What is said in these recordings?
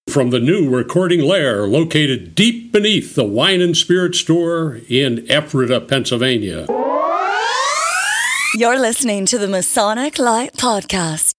From the new recording lair located deep beneath the Wine and Spirit store in Ephrata, Pennsylvania. You're listening to the Masonic Light Podcast.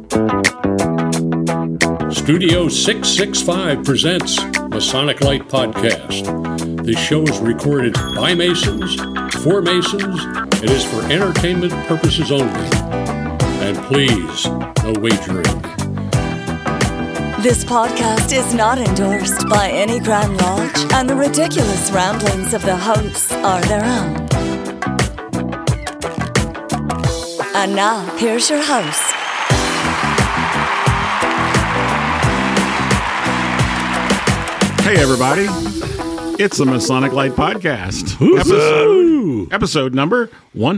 Studio 665 presents Masonic Light Podcast. This show is recorded by Masons, for Masons, and is for entertainment purposes only. And please, no wagering. This podcast is not endorsed by any Grand Lodge, and the ridiculous ramblings of the hosts are their own. And now, here's your host. Hey, everybody. It's the Masonic Light Podcast. Episode number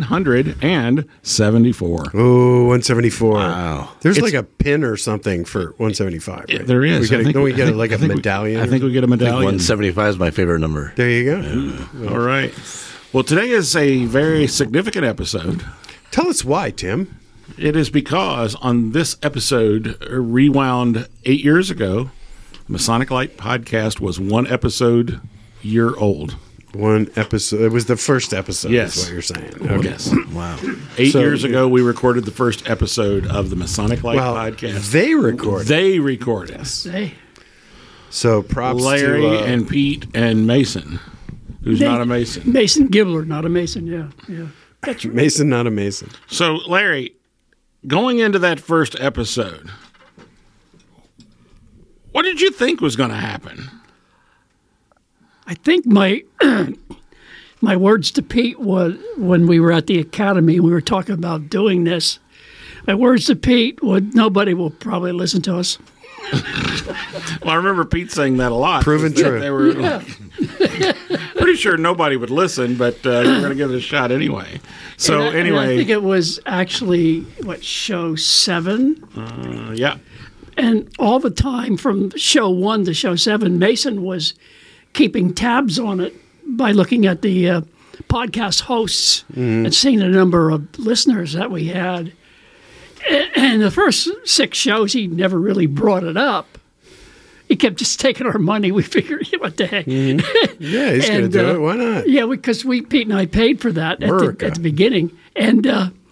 174. Oh, 174. Wow. There's like a pin or something for 175, right? There is. Don't we get a medallion? I think we get a medallion. 175 is my favorite number. There you go. All right. Well, today is a very significant episode. Tell us why, Tim. It is because on this episode, rewound 8 years ago, Masonic Light Podcast was one episode year old. One episode. It was the first episode, yes. is what you're saying. Okay. Yes. Wow. 8 years ago, we recorded the first episode of the Masonic Light Podcast. They recorded. Yes. So props Larry to... and Pete and Mason, who's not a Mason. Mason Gibbler, not a Mason, yeah. That's right. Mason, not a Mason. So, Larry, going into that first episode, what did you think was going to happen? I think my my words to Pete was when we were at the academy, we were talking about doing this. My words to Pete were, nobody will probably listen to us. Well, I remember Pete saying that a lot. Proven true. They were pretty sure nobody would listen, but you were going to give it a shot anyway. So anyway, I think it was actually show 7. Yeah. And all the time from show 1 to show 7, Mason was keeping tabs on it by looking at the podcast hosts and seeing the number of listeners that we had. And the first 6 shows, he never really brought it up. He kept just taking our money. We figured, what the heck? Yeah, he's going to do it. Why not? Yeah, because Pete and I paid for that at the beginning. And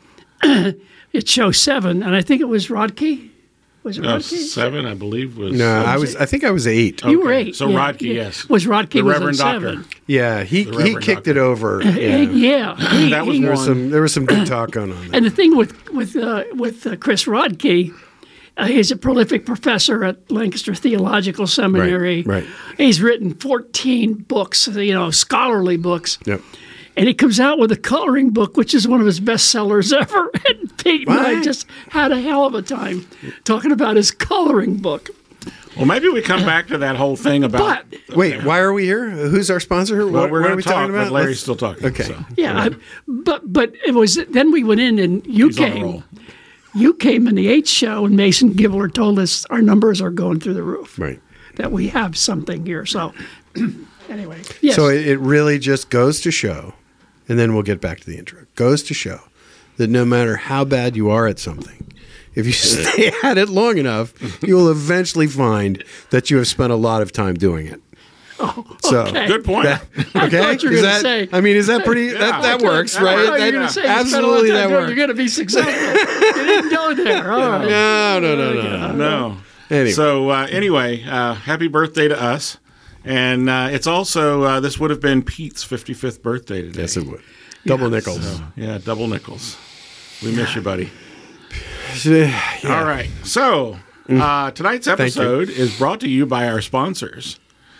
it's show 7, and I think it was Rodkey. Was it Rodkey? 7, I believe, was... No, I think I was 8. You were 8. So yeah, Rodkey, yes. Was Rodkey the was Reverend Doctor. 7. Yeah, he kicked it over. Yeah. That was There was some good talk going on there. And the thing with Chris Rodkey, he's a prolific professor at Lancaster Theological Seminary. Right. He's written 14 books, scholarly books. Yep. And he comes out with a coloring book, which is one of his best sellers ever. And Pete and I just had a hell of a time talking about his coloring book. Well, maybe we come back to that whole thing about... Wait, why are we here? Who's our sponsor? Well, what we're are going we to talk, talking about? but Larry's still talking. Okay. So. Yeah, but it was... Then we went in and you He's on a came. roll. You came in the 8th show, and Mason Gibbler told us our numbers are going through the roof. Right. That we have something here. So, anyway. Yes. So it really just goes to show, and then we'll get back to the intro. Goes to show that no matter how bad you are at something, if you stay at it long enough, you will eventually find that you have spent a lot of time doing it. Oh, So, okay. Good point. okay? I thought you were going to say... is that pretty... That works, I right? thought you were going to say Absolutely, that works. You're going to be successful. You didn't go there. All right. No. No. Anyway. So happy birthday to us. And it's also, this would have been Pete's 55th birthday today. Yes, it would. Double nickels. So, double nickels. We miss you, buddy. Yeah. All right. So tonight's episode is brought to you by our sponsors.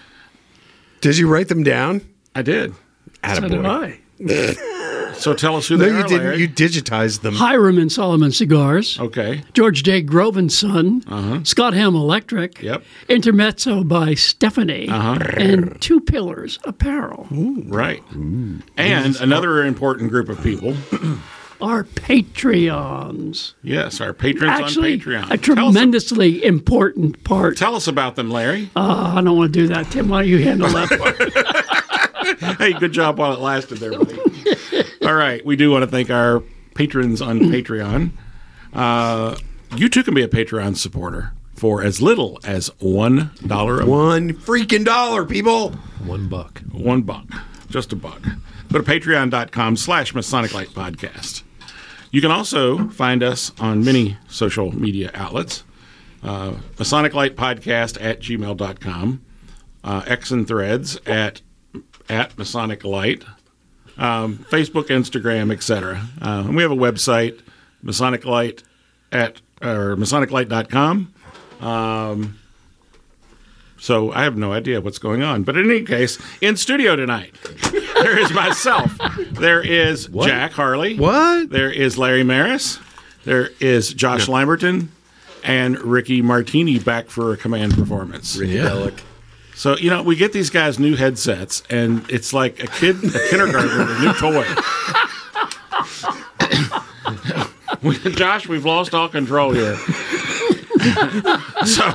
Did you write them down? I did. So did I. So tell us who No, they you are, didn't. Larry. You digitized them. Hiram and Solomon Cigars. Okay. George J. Grove and Son. Scott Ham Electric. Yep. Intermezzo by Stephanie. And Two Pillars Apparel. Right. And another important group of people. Our Patreons. Yes, our patrons Actually, on Patreon. a tremendously important part. Tell us about them, Larry. I don't want to do that. Tim, why don't you handle that part? Hey, good job while it lasted there, buddy. All right. We do want to thank our patrons on Patreon. You too can be a Patreon supporter. for as little as $1 a month. $1 freaking dollar, people. $1. $1. Just $1. Go to patreon.com/Masonic Light Podcast. You can also find us on many social media outlets. Masonic Light Podcast at gmail.com. X and Threads at Masonic Light. Facebook, Instagram, etc. And we have a website, Masonic Light MasonicLight.com. So I have no idea what's going on. But in any case, in studio tonight, there is myself. There is Jack Harley. What? There is Larry Maris. There is Josh Lamberton. And Ricky Martini back for a command performance. Ricky Bellick. So, we get these guys new headsets, and it's like a kindergartner with a new toy. Josh, we've lost all control here. So,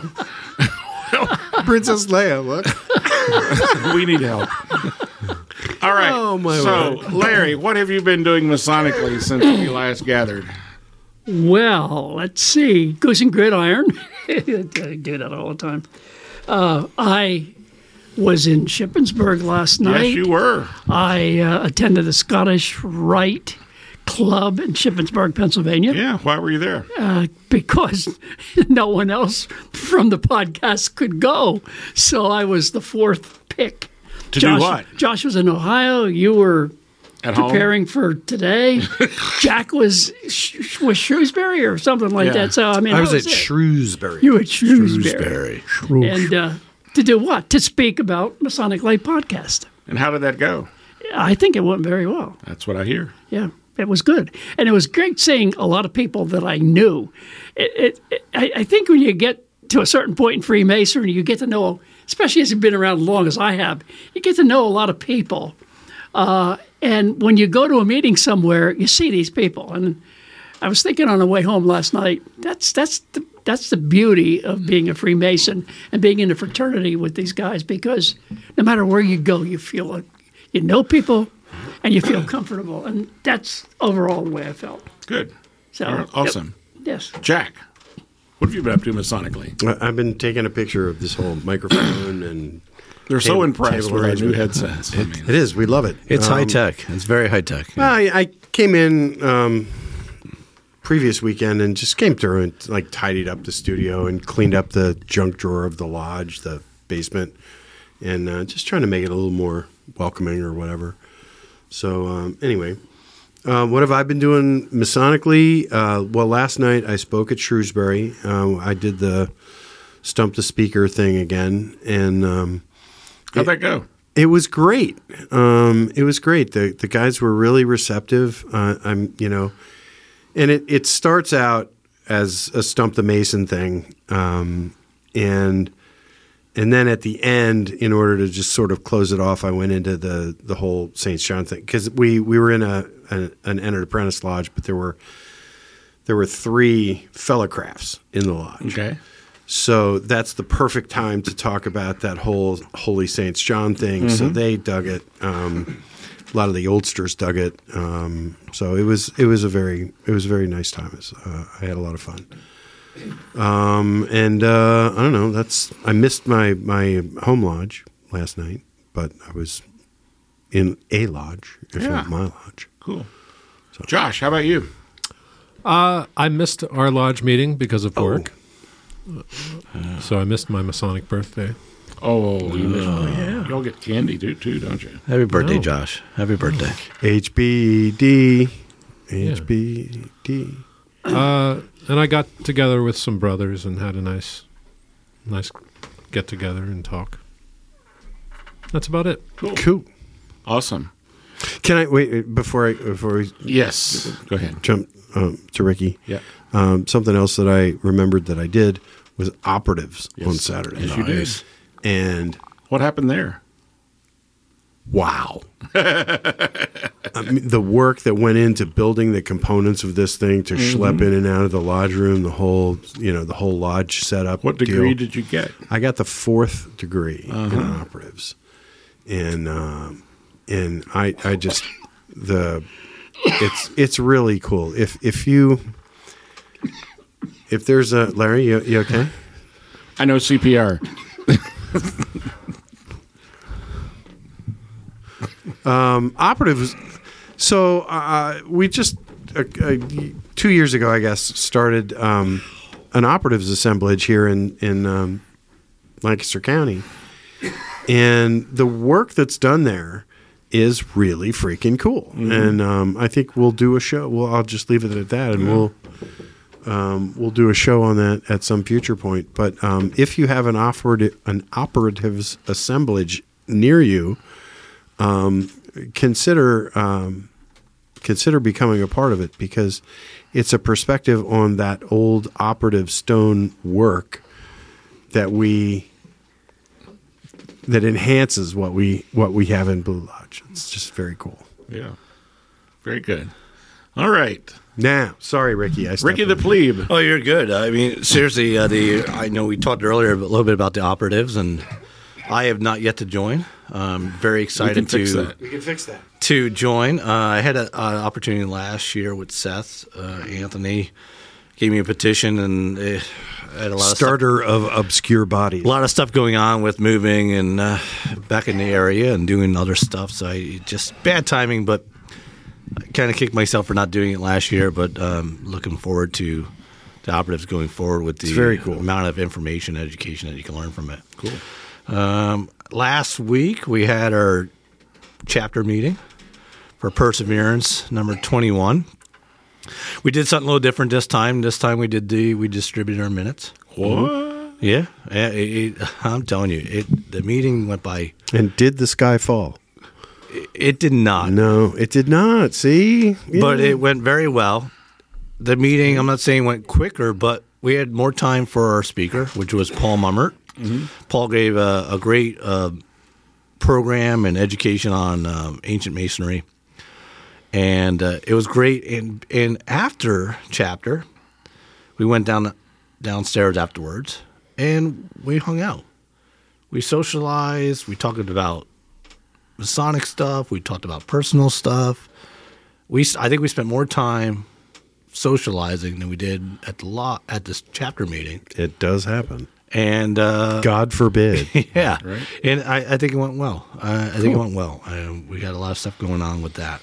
Princess Leia, look. we need help. All right. Oh, my word. Larry, what have you been doing Masonically since we last gathered? Well, let's see. Goose and Gridiron. I do that all the time. I was in Shippensburg last night. Yes, you were. I attended the Scottish Rite Club in Shippensburg, Pennsylvania. Yeah, why were you there? Because no one else from the podcast could go. So I was the fourth pick. To do what? Josh was in Ohio. You were at preparing for today. Jack was Shrewsbury or something like that. So I mean, I was at Shrewsbury. You were at Shrewsbury. And to do what? To speak about Masonic Light Podcast. And how did that go? I think it went very well. That's what I hear. Yeah, it was good. And it was great seeing a lot of people that I knew. I think when you get to a certain point in Freemasonry, you get to know, especially as you've been around as long as I have, you get to know a lot of people. And when you go to a meeting somewhere, you see these people. And I was thinking on the way home last night, that's the beauty of being a Freemason and being in a fraternity with these guys, because no matter where you go, you feel like you know people and you feel comfortable. And that's overall the way I felt. Good. So right, awesome. Yep. Yes. Jack, what have you been up to Masonically? I've been taking a picture of this whole microphone and they're so impressed table with our new arrangement. headsets. It is. We love it. It's high tech. It's very high tech. I came in previous weekend and just came through and tidied up the studio and cleaned up the junk drawer of the lodge, the basement, and just trying to make it a little more welcoming or whatever. So anyway, what have I been doing Masonically? Well, last night I spoke at Shrewsbury. I did the Stump the Speaker thing again, and how'd that go? It was great. It was great. The guys were really receptive. And it starts out as a Stump the Mason thing, and then at the end, in order to just sort of close it off, I went into the whole St. John thing, because we were in an entered apprentice lodge, but there were 3 fellowcrafts in the lodge. Okay. So that's the perfect time to talk about that whole Holy St. John thing. Mm-hmm. So they dug it. A lot of the oldsters dug it. So it was a very nice time. I had a lot of fun. And I don't know. I missed my home lodge last night, but I was in a lodge, if not my lodge. Cool. So. Josh, how about you? I missed our lodge meeting because of work. So I missed my Masonic birthday. Oh, you missed yeah. You'll get candy too, don't you? Happy birthday, Josh. Happy birthday. HBD. HBD. And I got together with some brothers and had a nice get together and talk. That's about it. Cool. Awesome. Can I wait before we Yes. Go ahead. Jump to Ricky? Yeah. Something else that I remembered that I did was operatives on Saturday. Yes, you did. And what happened there? Wow. The work that went into building the components of this thing to schlep in and out of the lodge room, the whole lodge setup. What degree did you get? I got the 4th degree in operatives. And I just it's really cool. If there's a Larry, you okay? I know CPR. Operatives. So we just 2 years ago, I guess, started an operatives assemblage here in Lancaster County, and the work that's done there is really freaking cool. And I think we'll do a show. Well, I'll just leave it at that, and we'll do a show on that at some future point. But if you have an operatives assemblage near you, consider becoming a part of it, because it's a perspective on that old operative stone work that enhances what we have in Blue Lodge. It's just very cool. Yeah. Very good. All right. Now, sorry, Ricky. Ricky the Plebe. Oh, you're good. I mean, seriously, I know we talked earlier a little bit about the operatives, and I have not yet to join. I'm very excited We can fix that. to join. I had an opportunity last year with Seth. Anthony gave me a petition, and I had a lot of Starter of obscure bodies. a lot of stuff going on with moving and back in the area and doing other stuff. So just bad timing, but I kind of kicked myself for not doing it last year. But looking forward to the operatives going forward with the very cool. amount of information, education that you can learn from it. Cool. Last week we had our chapter meeting for Perseverance number 21. We did something a little different this time. This time we distributed our minutes. What? Yeah, I'm telling you, the meeting went by. And did the sky fall? It did not. No, it did not. See? Yeah. But it went very well. The meeting, I'm not saying went quicker, but we had more time for our speaker, which was Paul Mummert. Mm-hmm. Paul gave a great program and education on ancient masonry. And it was great. And after chapter, we went downstairs afterwards, and we hung out. We socialized. We talked about Masonic stuff. We talked about personal stuff. I think we spent more time socializing than we did at this chapter meeting. It does happen. And God forbid. Yeah. Right. And I think it went well. It went well. We got a lot of stuff going on with that.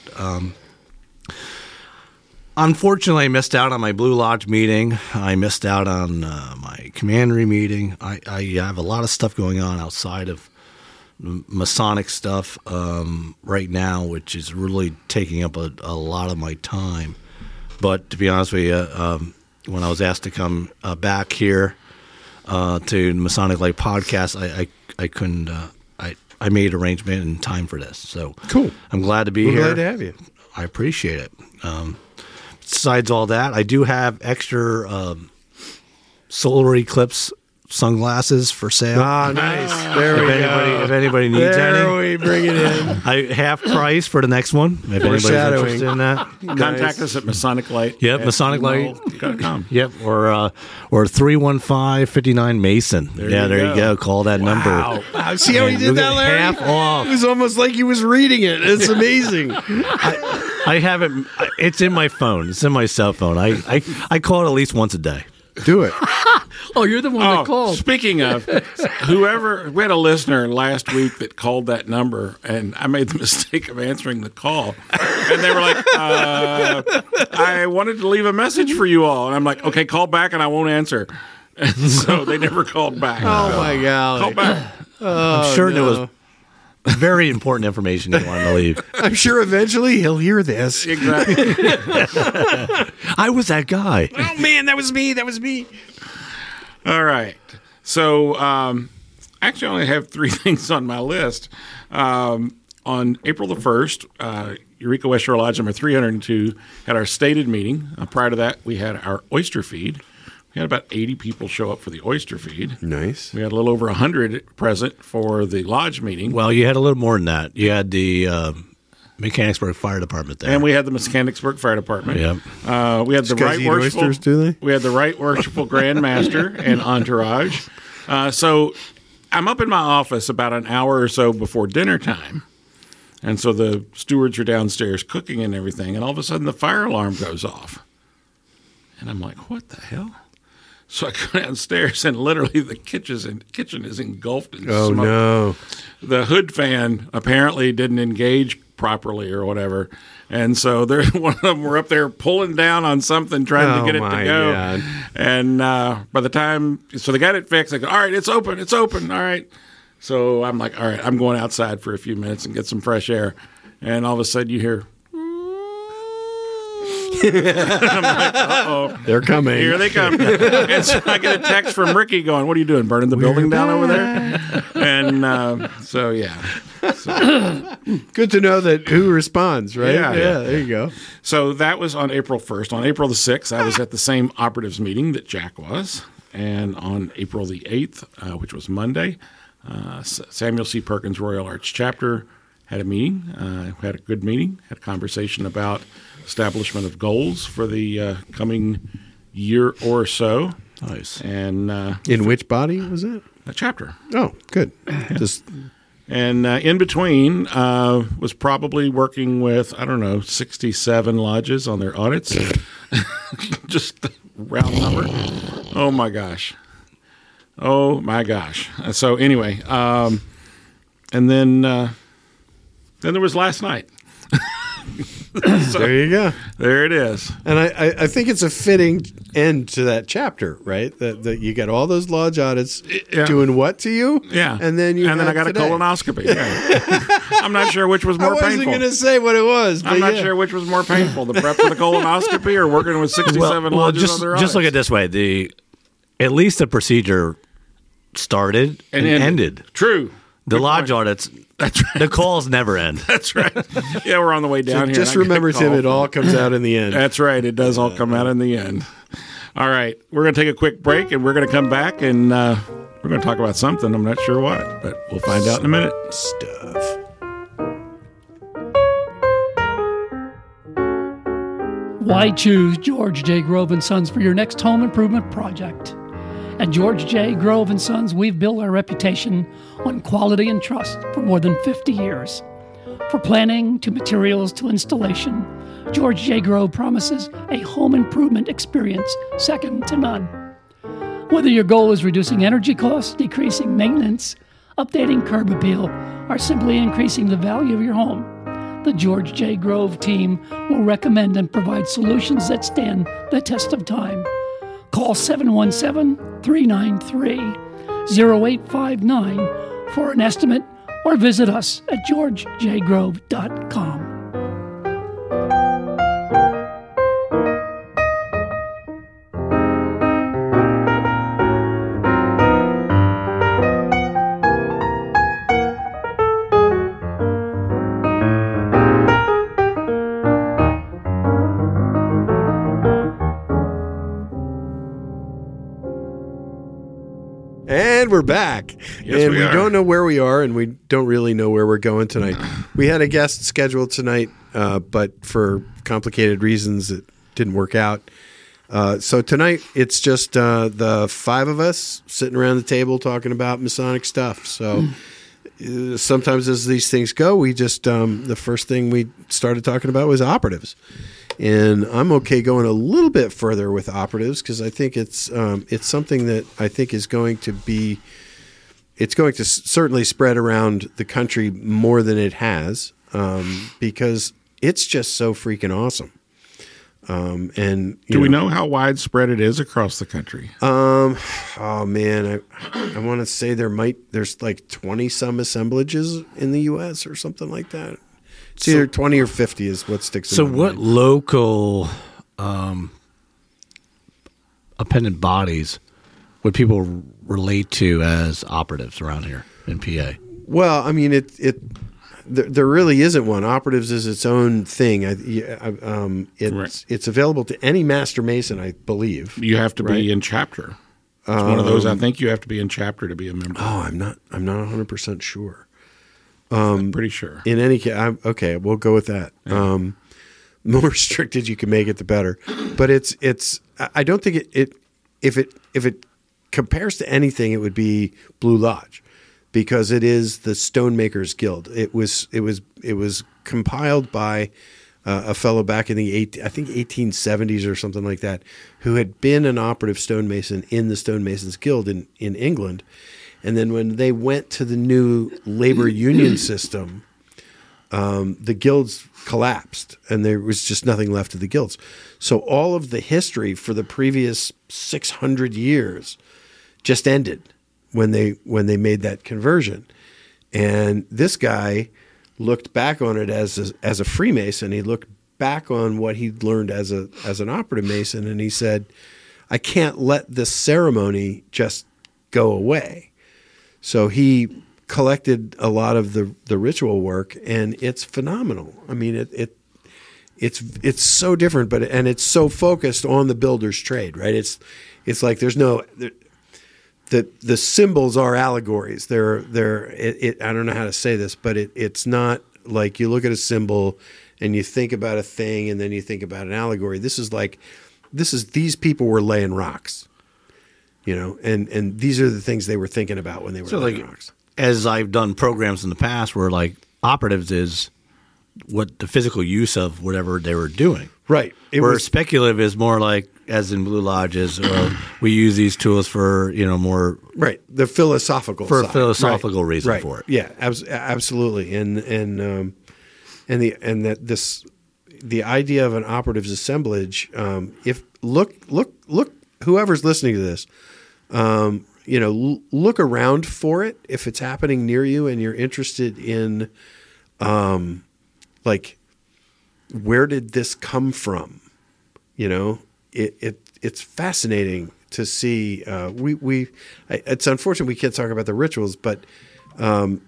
Unfortunately, I missed out on my Blue Lodge meeting. I missed out on my commandery meeting. I have a lot of stuff going on outside of Masonic stuff right now, which is really taking up a lot of my time. But to be honest with you, when I was asked to come back here to the Masonic Light podcast, I couldn't. I made arrangement and time for this. So cool. I'm glad to be We're here. glad to have you. I appreciate it. Besides all that, I do have extra solar eclipse sunglasses for sale. Ah, nice. There we go. If anybody needs There any, we bring it in. I half price for the next one. If anybody's Foreshadowing. interested in that. Contact us at Masonic Light. Yep, MasonicLight.com. Yep, or 315-59 Mason. There you go. Call that number. Wow. See how he did that, Larry? Half off. It was almost like he was reading it. It's amazing. I have it. It's in my phone. It's in my cell phone. I call it at least once a day. Do it. Oh, you're the one that called. Speaking of, we had a listener last week that called that number, and I made the mistake of answering the call. And they were like, I wanted to leave a message for you all. And I'm like, okay, call back and I won't answer. And so they never called back. Oh, my God. Call back. I'm sure there was very important information you wanted to leave. I'm sure eventually he'll hear this. Exactly. I was that guy. Oh, man, that was me. That was me. All right. So, actually, I only have 3 things on my list. On April the 1st, Eureka West Shore Lodge number 302 had our stated meeting. Prior to that, we had our oyster feed. We had about 80 people show up for the oyster feed. Nice. We had a little over 100 present for the lodge meeting. Well, you had a little more than that. You had the Mechanicsburg Fire Department there. And we had the Mechanicsburg Fire Department. Yep. We had the guys Right eat Worshipful. oysters, do they? We had the Right Worshipful Grand Master and entourage. So I'm up in my office about an hour or so before dinner time. And so the stewards are downstairs cooking and everything. And all of a sudden the fire alarm goes off. And I'm like, what the hell? So I go downstairs, and literally the kitchen is engulfed in Oh, smoke. no. The hood fan apparently didn't engage properly or whatever. And so one of them were up there pulling down on something, trying to get it to my go. God. And by the time, so they got it fixed. They go, all right, it's open. All right. So I'm like, all right, I'm going outside for a few minutes and get some fresh air. And all of a sudden you hear, I'm like, uh-oh. They're coming. Here they come. And so I get a text from Ricky going, what are you doing, burning the building down over there? And so, yeah. Good to know that who responds, right? Yeah. There you go. So that was on April 1st. On April the 6th, I was at the same operatives meeting that Jack was. And on April the 8th, which was Monday, Samuel C. Perkins Royal Arts Chapter had a meeting, had a good meeting, had a conversation about establishment of goals for the coming year or so. Nice. And In which body was that? a chapter. Oh, good. Just And in between was probably working with, 67 lodges on their audits. Just a round number. Oh, my gosh. So anyway, and then there was last night. So, there you go. there it is. And I think it's a fitting end to that chapter, right? That you got all those lodge audits Yeah. doing what to you? Yeah. And then I got today. a colonoscopy. Yeah. I'm not sure which was I more wasn't painful. going to say what it was, but I'm not yeah. sure which was more painful, the prep for the colonoscopy or working with 67 lodges on their just look audits. at it this way: at least the procedure started and ended. True. The Good lodge point. audits, That's right. the calls never end. That's right. Yeah, we're on the way down here. Just and I get a remember, Tim, call it all comes out in the end. That's right. It does all come out in the end. All right. We're going to take a quick break, and we're going to come back, and we're going to talk about something. I'm not sure what, but we'll find out in a minute. Stuff. Why choose George J. Grove & Sons for your next home improvement project? At George J. Grove & Sons, we've built our reputation on quality and trust for more than 50 years. For planning to materials to installation, George J. Grove promises a home improvement experience second to none. Whether your goal is reducing energy costs, decreasing maintenance, updating curb appeal, or simply increasing the value of your home, the George J. Grove team will recommend and provide solutions that stand the test of time. Call 717-393-0859 for an estimate or visit us at georgejgrove.com. And we're back. Yes, and we are. don't know where we are, and we don't really know where we're going tonight. We had a guest scheduled tonight, but for complicated reasons, it didn't work out. So tonight, it's just the five of us sitting around the table talking about Masonic stuff. So sometimes as these things go, we just the first thing we started talking about was operatives. And I'm okay going a little bit further with operatives because I think it's something that I think is going to be it's going to certainly spread around the country more than it has because it's just so freaking awesome. And Do we know how widespread it is across the country? Oh man, I want to say there's like 20 some assemblages in the U.S. or something like that. It's either 20 or 50 is what sticks. So, in my what mind. local appendant bodies would people relate to as operatives around here in PA? Well, I mean, there really isn't one. Operatives is its own thing. Right. It's available to any master mason, I believe. You have to Right. be in chapter. It's one of those. I think you have to be in chapter to be a member. Oh, I'm not 100% sure. I'm pretty sure. In any case, okay, we'll go with that. Yeah. More restricted you can make it, the better. But it's. I don't think if it compares to anything, it would be Blue Lodge, because it is the Stonemakers Guild. It was compiled by a fellow back in the 1870s or something like that, who had been an operative stonemason in the Stonemasons Guild in England. And then when they went to the new labor union system, the guilds collapsed and there was just nothing left of the guilds. So all of the history for the previous 600 years just ended when they made that conversion. And this guy looked back on it as a Freemason. He looked back on what he'd learned as an operative Mason, and he said, I can't let this ceremony just go away. So he collected a lot of the ritual work, and it's phenomenal. I mean, it's so different, and it's so focused on the builder's trade, right? It's like there's no the symbols are allegories. I don't know how to say this, but it's not like you look at a symbol and you think about a thing and then you think about an allegory. This is these people were laying rocks, and these are the things they were thinking about when they were laying rocks. As I've done programs in the past where like operatives is what the physical use of whatever they were doing. Right. Where speculative is more like, as in Blue Lodges, we use these tools for, more. Right. The philosophical for side. A philosophical reason right. for it. Yeah, absolutely. And the idea of an operatives assemblage, if look, whoever's listening to this, look around for it if it's happening near you and you're interested in, where did this come from? It's fascinating to see. It's unfortunate we can't talk about the rituals, but I'm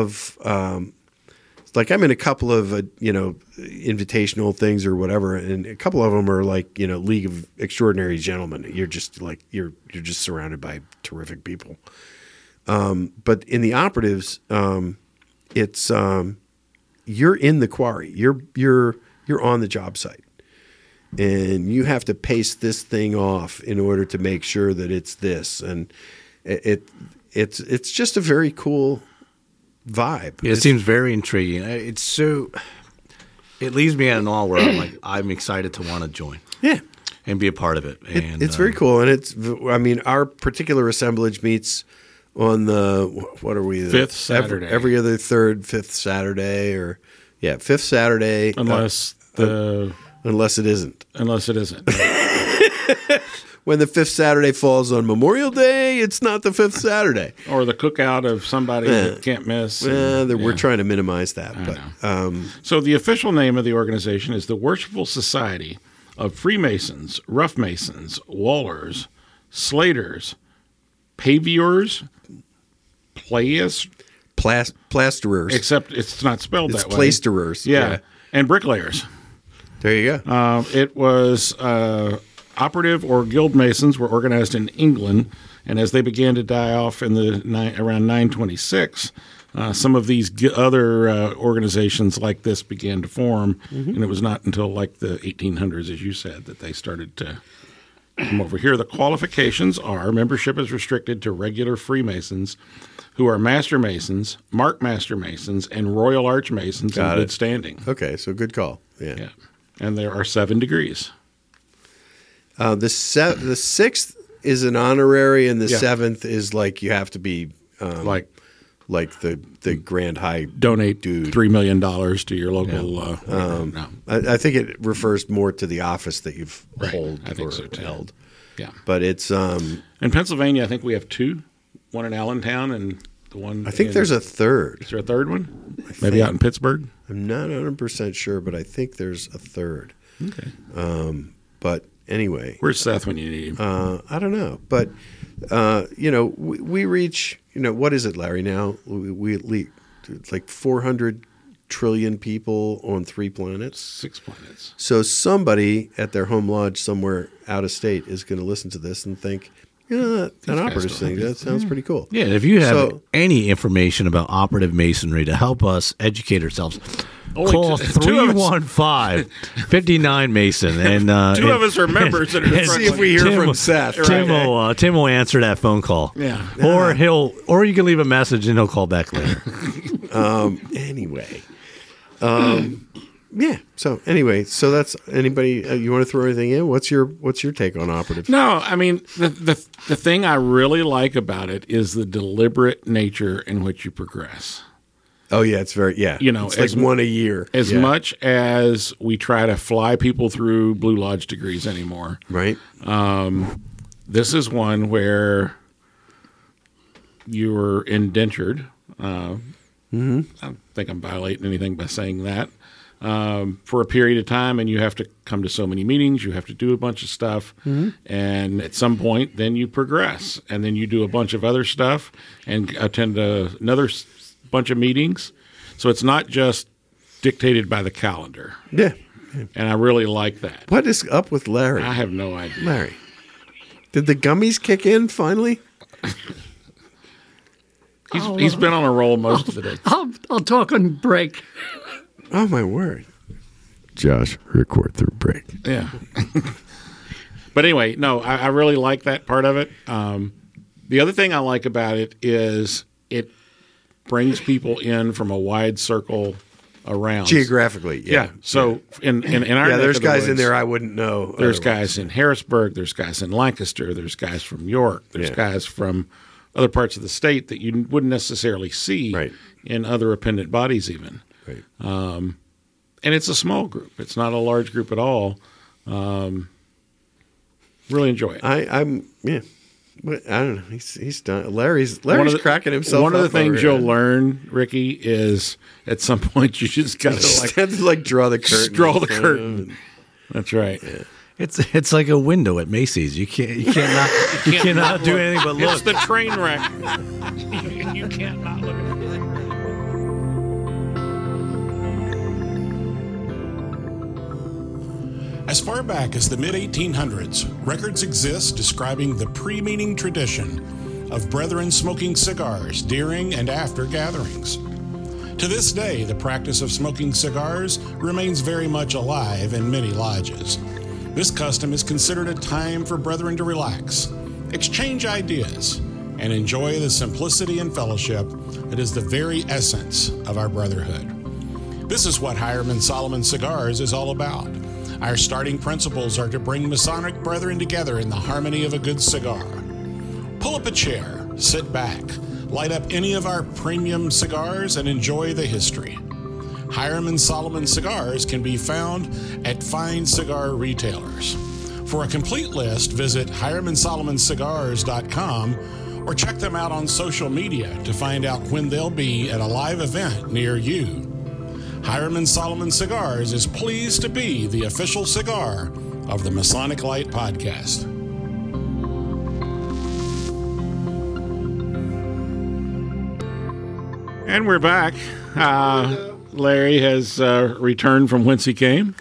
in a couple of invitational things or whatever, and a couple of them are like League of Extraordinary Gentlemen. You're just you're just surrounded by terrific people. But in the operatives, it's you're in the quarry. You're on the job site, and you have to pace this thing off in order to make sure that it's this, and it's just a very cool vibe. Yeah, it seems very intriguing. It leaves me at an awe where I'm excited to want to join. Yeah. And be a part of it. And it's very cool. And our particular assemblage meets on what are we? Fifth Saturday. Every other fifth Saturday fifth Saturday. Unless it isn't. Unless it isn't. When the fifth Saturday falls on Memorial Day, it's not the fifth Saturday. Or the cookout of somebody that can't miss. We're trying to minimize that. So the official name of the organization is the Worshipful Society of Freemasons, Rough Masons, Wallers, Slaters, Paviors, Plasterers. Except it's not spelled that way. It's plasterers. Yeah. And bricklayers. There you go. It was operative or guild masons were organized in England, and as they began to die off in around 926, some of these other organizations like this began to form, and it was not until like the 1800s, as you said, that they started to come over here. The qualifications are membership is restricted to regular Freemasons who are Master Masons, Mark Master Masons, and Royal Arch Masons in good standing. Okay, so good call. Yeah. And there are 7 degrees. The sixth is an honorary, and the seventh is like you have to be like the Grand High. Donate $3 million to your local. I think it refers more to the office that you've held. Yeah, but it's in Pennsylvania. I think we have 2, one in Allentown and the one. I think there's a third. Is there a third one? Maybe out in Pittsburgh. I'm not 100% sure, but I think there's a third. Okay. But anyway, where's Seth when you need him? I don't know, but we reach. What is it, Larry? Now we it's like 400 trillion people on 3 planets. 6 planets. So somebody at their home lodge somewhere out of state is going to listen to this and think, an operative thing. That sounds pretty cool. Yeah, if you have any information about operative masonry to help us educate ourselves, call 315-59-MASON. And 2 of us are members. And see if we hear from Seth. Tim will answer that phone call. Yeah. Or you can leave a message and he'll call back later. Anyway. Yeah. So anyway, so that's anybody. You want to throw anything in? What's your take on Operative? No, I mean the thing I really like about it is the deliberate nature in which you progress. Oh yeah, it's very It's like one a year. As much as we try to fly people through Blue Lodge degrees anymore, right? This is one where you were indentured. I don't think I'm violating anything by saying that. For a period of time, and you have to come to so many meetings, you have to do a bunch of stuff, and at some point, then you progress, and then you do a bunch of other stuff and attend another bunch of meetings. So it's not just dictated by the calendar. Yeah. And I really like that. What is up with Larry? I have no idea. Larry, did the gummies kick in finally? He's been on a roll most of the day. I'll talk on break. Oh, my word. Josh, record through break. Yeah. But anyway, no, I really like that part of it. The other thing I like about it is it brings people in from a wide circle around. Geographically, yeah. So in our neck there's of the guys woods, in there I wouldn't know. There's guys in Harrisburg. There's guys in Lancaster. There's guys from York. There's guys from other parts of the state that you wouldn't necessarily see in other appendant bodies even. Right. And it's a small group. It's not a large group at all. Really enjoy it. But I don't know. He's done. Larry's cracking himself up. One of the things you'll learn, Ricky, is at some point you just got to draw the curtain. Draw the curtain. That's right. Yeah. It's like a window at Macy's. You cannot do anything but look. It's the train wreck. You can't not look at it. As far back as the mid-1800s, records exist describing the pre-meeting tradition of brethren smoking cigars during and after gatherings. To this day, the practice of smoking cigars remains very much alive in many lodges. This custom is considered a time for brethren to relax, exchange ideas, and enjoy the simplicity and fellowship that is the very essence of our brotherhood. This is what Hiram & Solomon Cigars is all about. Our starting principles are to bring Masonic brethren together in the harmony of a good cigar. Pull up a chair, sit back, light up any of our premium cigars, and enjoy the history. Hiram & Solomon Cigars can be found at fine cigar retailers. For a complete list, visit hiramandsolomonscigars.com or check them out on social media to find out when they'll be at a live event near you. Hiram & Solomon Cigars is pleased to be the official cigar of the Masonic Light Podcast. And we're back. Larry has returned from whence he came.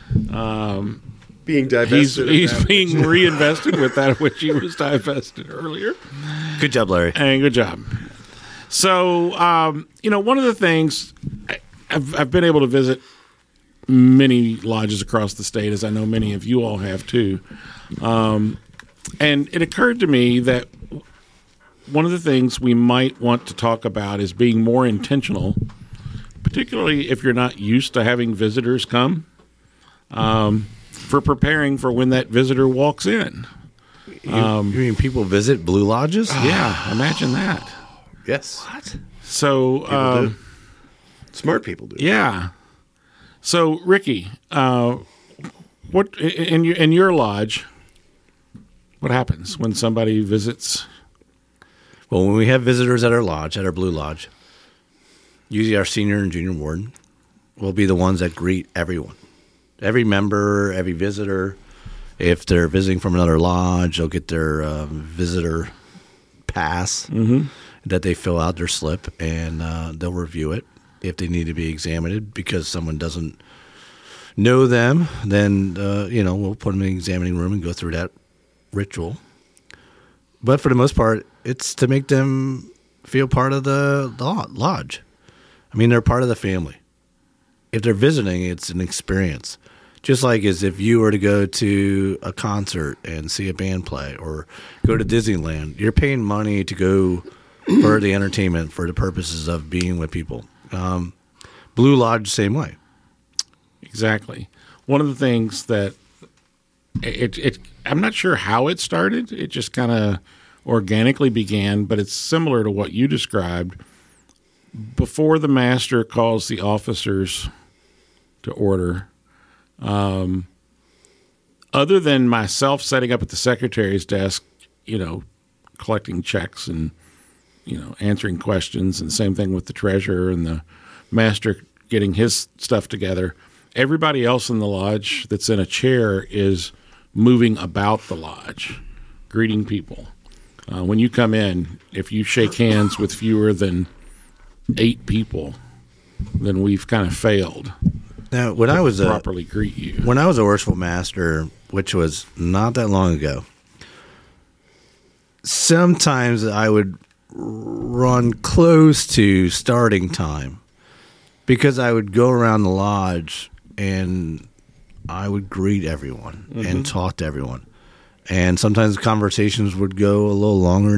Being divested. He's being reinvested with that which he was divested earlier. Good job, Larry. And good job. So, one of the things... I've been able to visit many lodges across the state, as I know many of you all have too. And it occurred to me that one of the things we might want to talk about is being more intentional, particularly if you're not used to having visitors come, for preparing for when that visitor walks in. You mean people visit Blue Lodges? Yeah, imagine that. Yes. What? So... Smart people do. Yeah. So, Ricky, what in your lodge? What happens when somebody visits? Well, when we have visitors at our lodge, at our Blue Lodge, usually our senior and junior warden will be the ones that greet everyone, every member, every visitor. If they're visiting from another lodge, they'll get their visitor pass that they fill out their slip, and they'll review it. If they need to be examined because someone doesn't know them, then, we'll put them in the examining room and go through that ritual. But for the most part, it's to make them feel part of the lodge. I mean, they're part of the family. If they're visiting, it's an experience. Just like as if you were to go to a concert and see a band play or go to Disneyland, you're paying money to go for the entertainment for the purposes of being with people. Blue Lodge, same way. Exactly. One of the things that I'm not sure how it started. It just kind of organically began, but it's similar to what you described. Before the master calls the officers to order, other than myself setting up at the secretary's desk, collecting checks and, answering questions, and same thing with the treasurer and the master getting his stuff together, everybody else in the lodge that's in a chair is moving about the lodge, greeting people. When you come in, if you shake hands with fewer than 8 people, then we've kind of failed. Now, when I was properly greet you. When I was a worshipful master, which was not that long ago, sometimes I would run close to starting time because I would go around the lodge and I would greet everyone and talk to everyone. And sometimes conversations would go a little longer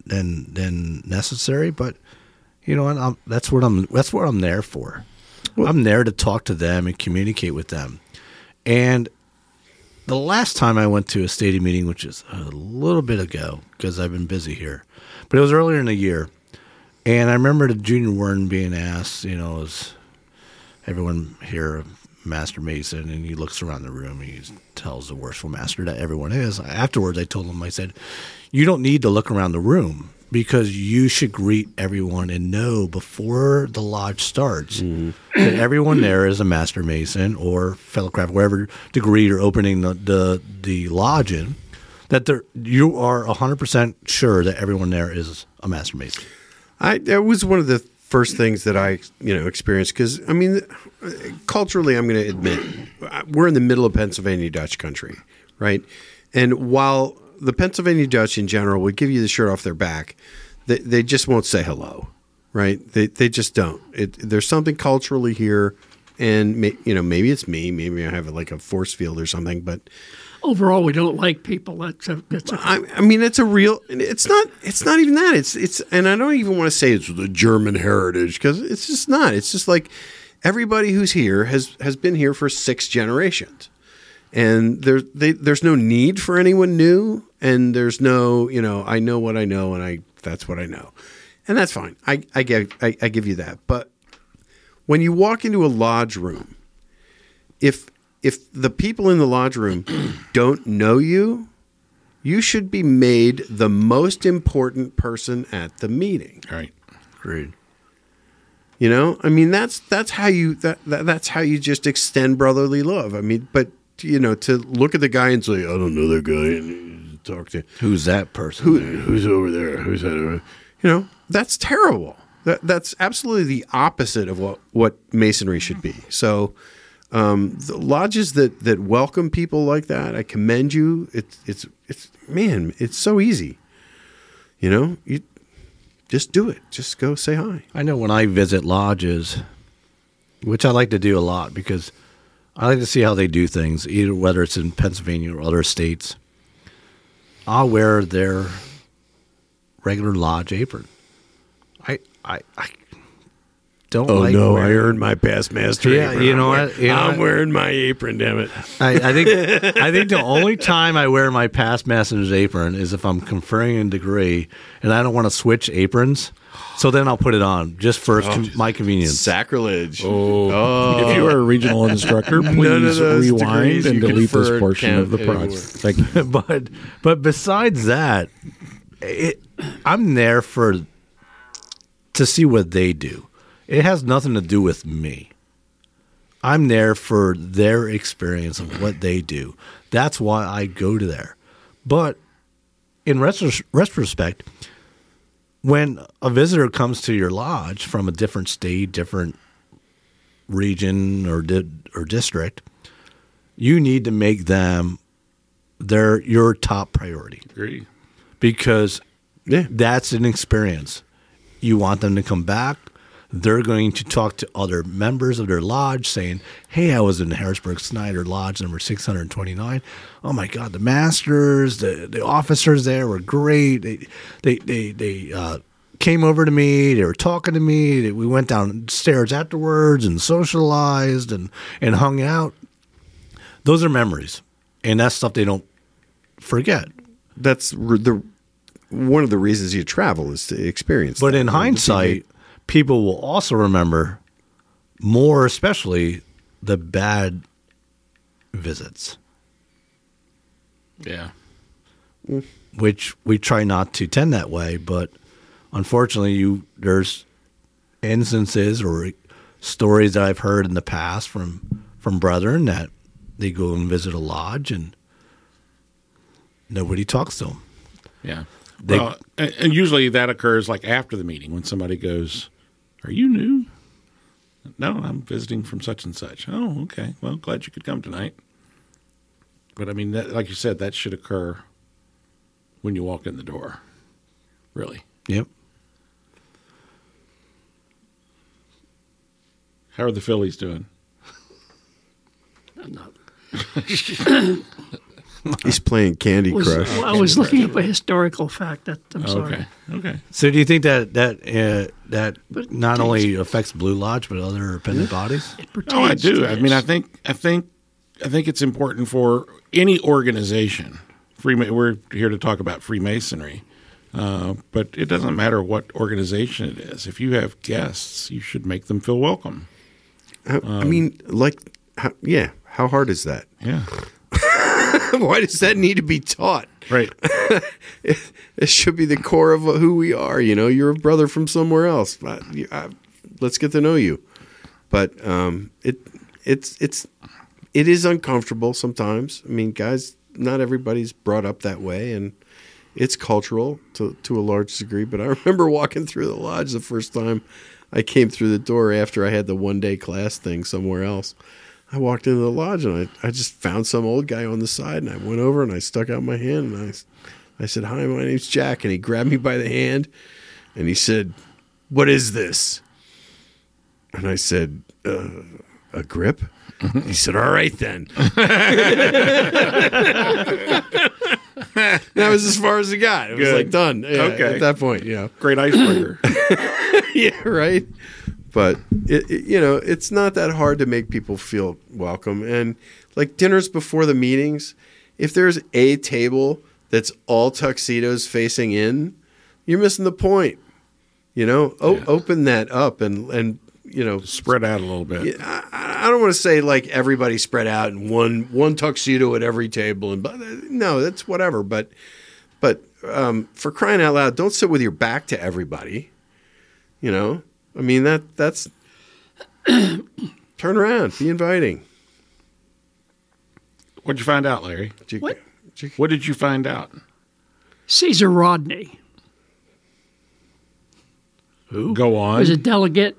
than necessary, but you know what? That's what I'm there for. Well, I'm there to talk to them and communicate with them. And the last time I went to a stadium meeting, which is a little bit ago because I've been busy here, but it was earlier in the year. And I remember the junior warden being asked, is everyone here Master Mason? And he looks around the room and he tells the worshipful master that everyone is. Afterwards, I told him, I said, you don't need to look around the room because you should greet everyone and know before the lodge starts that everyone there is a Master Mason or fellow craft, wherever degree you're opening the lodge in, that you are 100% sure that everyone there is a Master Mason. That was one of the first things that I experienced because, culturally, I'm going to admit, we're in the middle of Pennsylvania Dutch country, right? And while the Pennsylvania Dutch in general would give you the shirt off their back, they just won't say hello, right? They just don't. There's something culturally here, and maybe it's me, maybe I have like a force field or something, but overall, we don't like people. It's a real. It's not even that. It's and I don't even want to say it's the German heritage because it's just not. It's just like everybody who's here has been here for 6 generations. And there's no need for anyone new, and there's no, I know what I know, and that's what I know, and that's fine. I give you that. But when you walk into a lodge room, if the people in the lodge room don't know you, you should be made the most important person at the meeting. Right. Agreed. That's how you that's how you just extend brotherly love. But. To look at the guy and say, I don't know that guy, and talk to him. Who's that person? Who's over there? Who's that over? That's terrible. That's absolutely the opposite of what Masonry should be. So the lodges that welcome people like that, I commend you. It's so easy. You just do it. Just go say hi. I know when I visit lodges, which I like to do a lot because I like to see how they do things, either whether it's in Pennsylvania or other states. I'll wear their regular lodge apron. I don't like. Oh no! I earned my past master. Yeah, apron. I'm wearing my apron. Damn it! I think the only time I wear my past master's apron is if I'm conferring a degree and I don't want to switch aprons. So then I'll put it on just for my convenience. Sacrilege. Oh. If you are a regional instructor, please rewind and delete this portion of the project. Thank you. But besides that, I'm there to see what they do. It has nothing to do with me. I'm there for their experience of what they do. That's why I go to there. But in retrospect, when a visitor comes to your lodge from a different state, different region, or district, you need to make them your top priority. Agree. Because that's an experience. You want them to come back. They're going to talk to other members of their lodge saying, hey, I was in the Harrisburg Snyder Lodge number 629. Oh, my God, the masters, the officers there were great. They came over to me. They were talking to me. We went downstairs afterwards and socialized and hung out. Those are memories, and that's stuff they don't forget. That's one of the reasons you travel is to experience. But in hindsight, people will also remember more, especially the bad visits. Yeah. Which we try not to tend that way, but unfortunately, there's instances or stories that I've heard in the past from brethren that they go and visit a lodge and nobody talks to them. Yeah. And usually that occurs like after the meeting when somebody goes, "Are you new?" "No, I'm visiting from such and such." "Oh, okay. Well, glad you could come tonight." But I mean, like you said, that should occur when you walk in the door. Really. Yep. How are the Phillies doing? I'm not. He's playing Candy Crush. I was looking up a historical fact. I'm sorry. Okay. So do you think that not only affects Blue Lodge but other appendant bodies? It pertains Oh, I do. to I mean, this. I think it's important for any organization. We're here to talk about Freemasonry, but it doesn't matter what organization it is. If you have guests, you should make them feel welcome. I mean, how hard is that? Yeah. Why does that need to be taught? Right. It should be the core of who we are. You know, you're a brother from somewhere else. Let's get to know you. But it is uncomfortable sometimes. I mean, guys, not everybody's brought up that way, and it's cultural to a large degree. But I remember walking through the lodge the first time I came through the door after I had the one-day class thing somewhere else. I walked into the lodge and I just found some old guy on the side, and I went over and I stuck out my hand and I said, "Hi, my name's Jack." And he grabbed me by the hand and he said, "What is this?" And I said, "A grip?" He said, "All right then." That was as far as it got. It was Good. like done. Yeah, Okay. At that point, you know. Great icebreaker. Yeah, right. But it's not that hard to make people feel welcome. And like dinners before the meetings, if there's a table that's all tuxedos facing in, you're missing the point. You know, open that up and Spread out a little bit. I don't want to say like everybody spread out and one tuxedo at every table, and no, that's whatever. But for crying out loud, don't sit with your back to everybody. You know, I mean that's turn around, be inviting. What'd you find out, Larry? What did you find out? Caesar Rodney Who? Go on. was a delegate.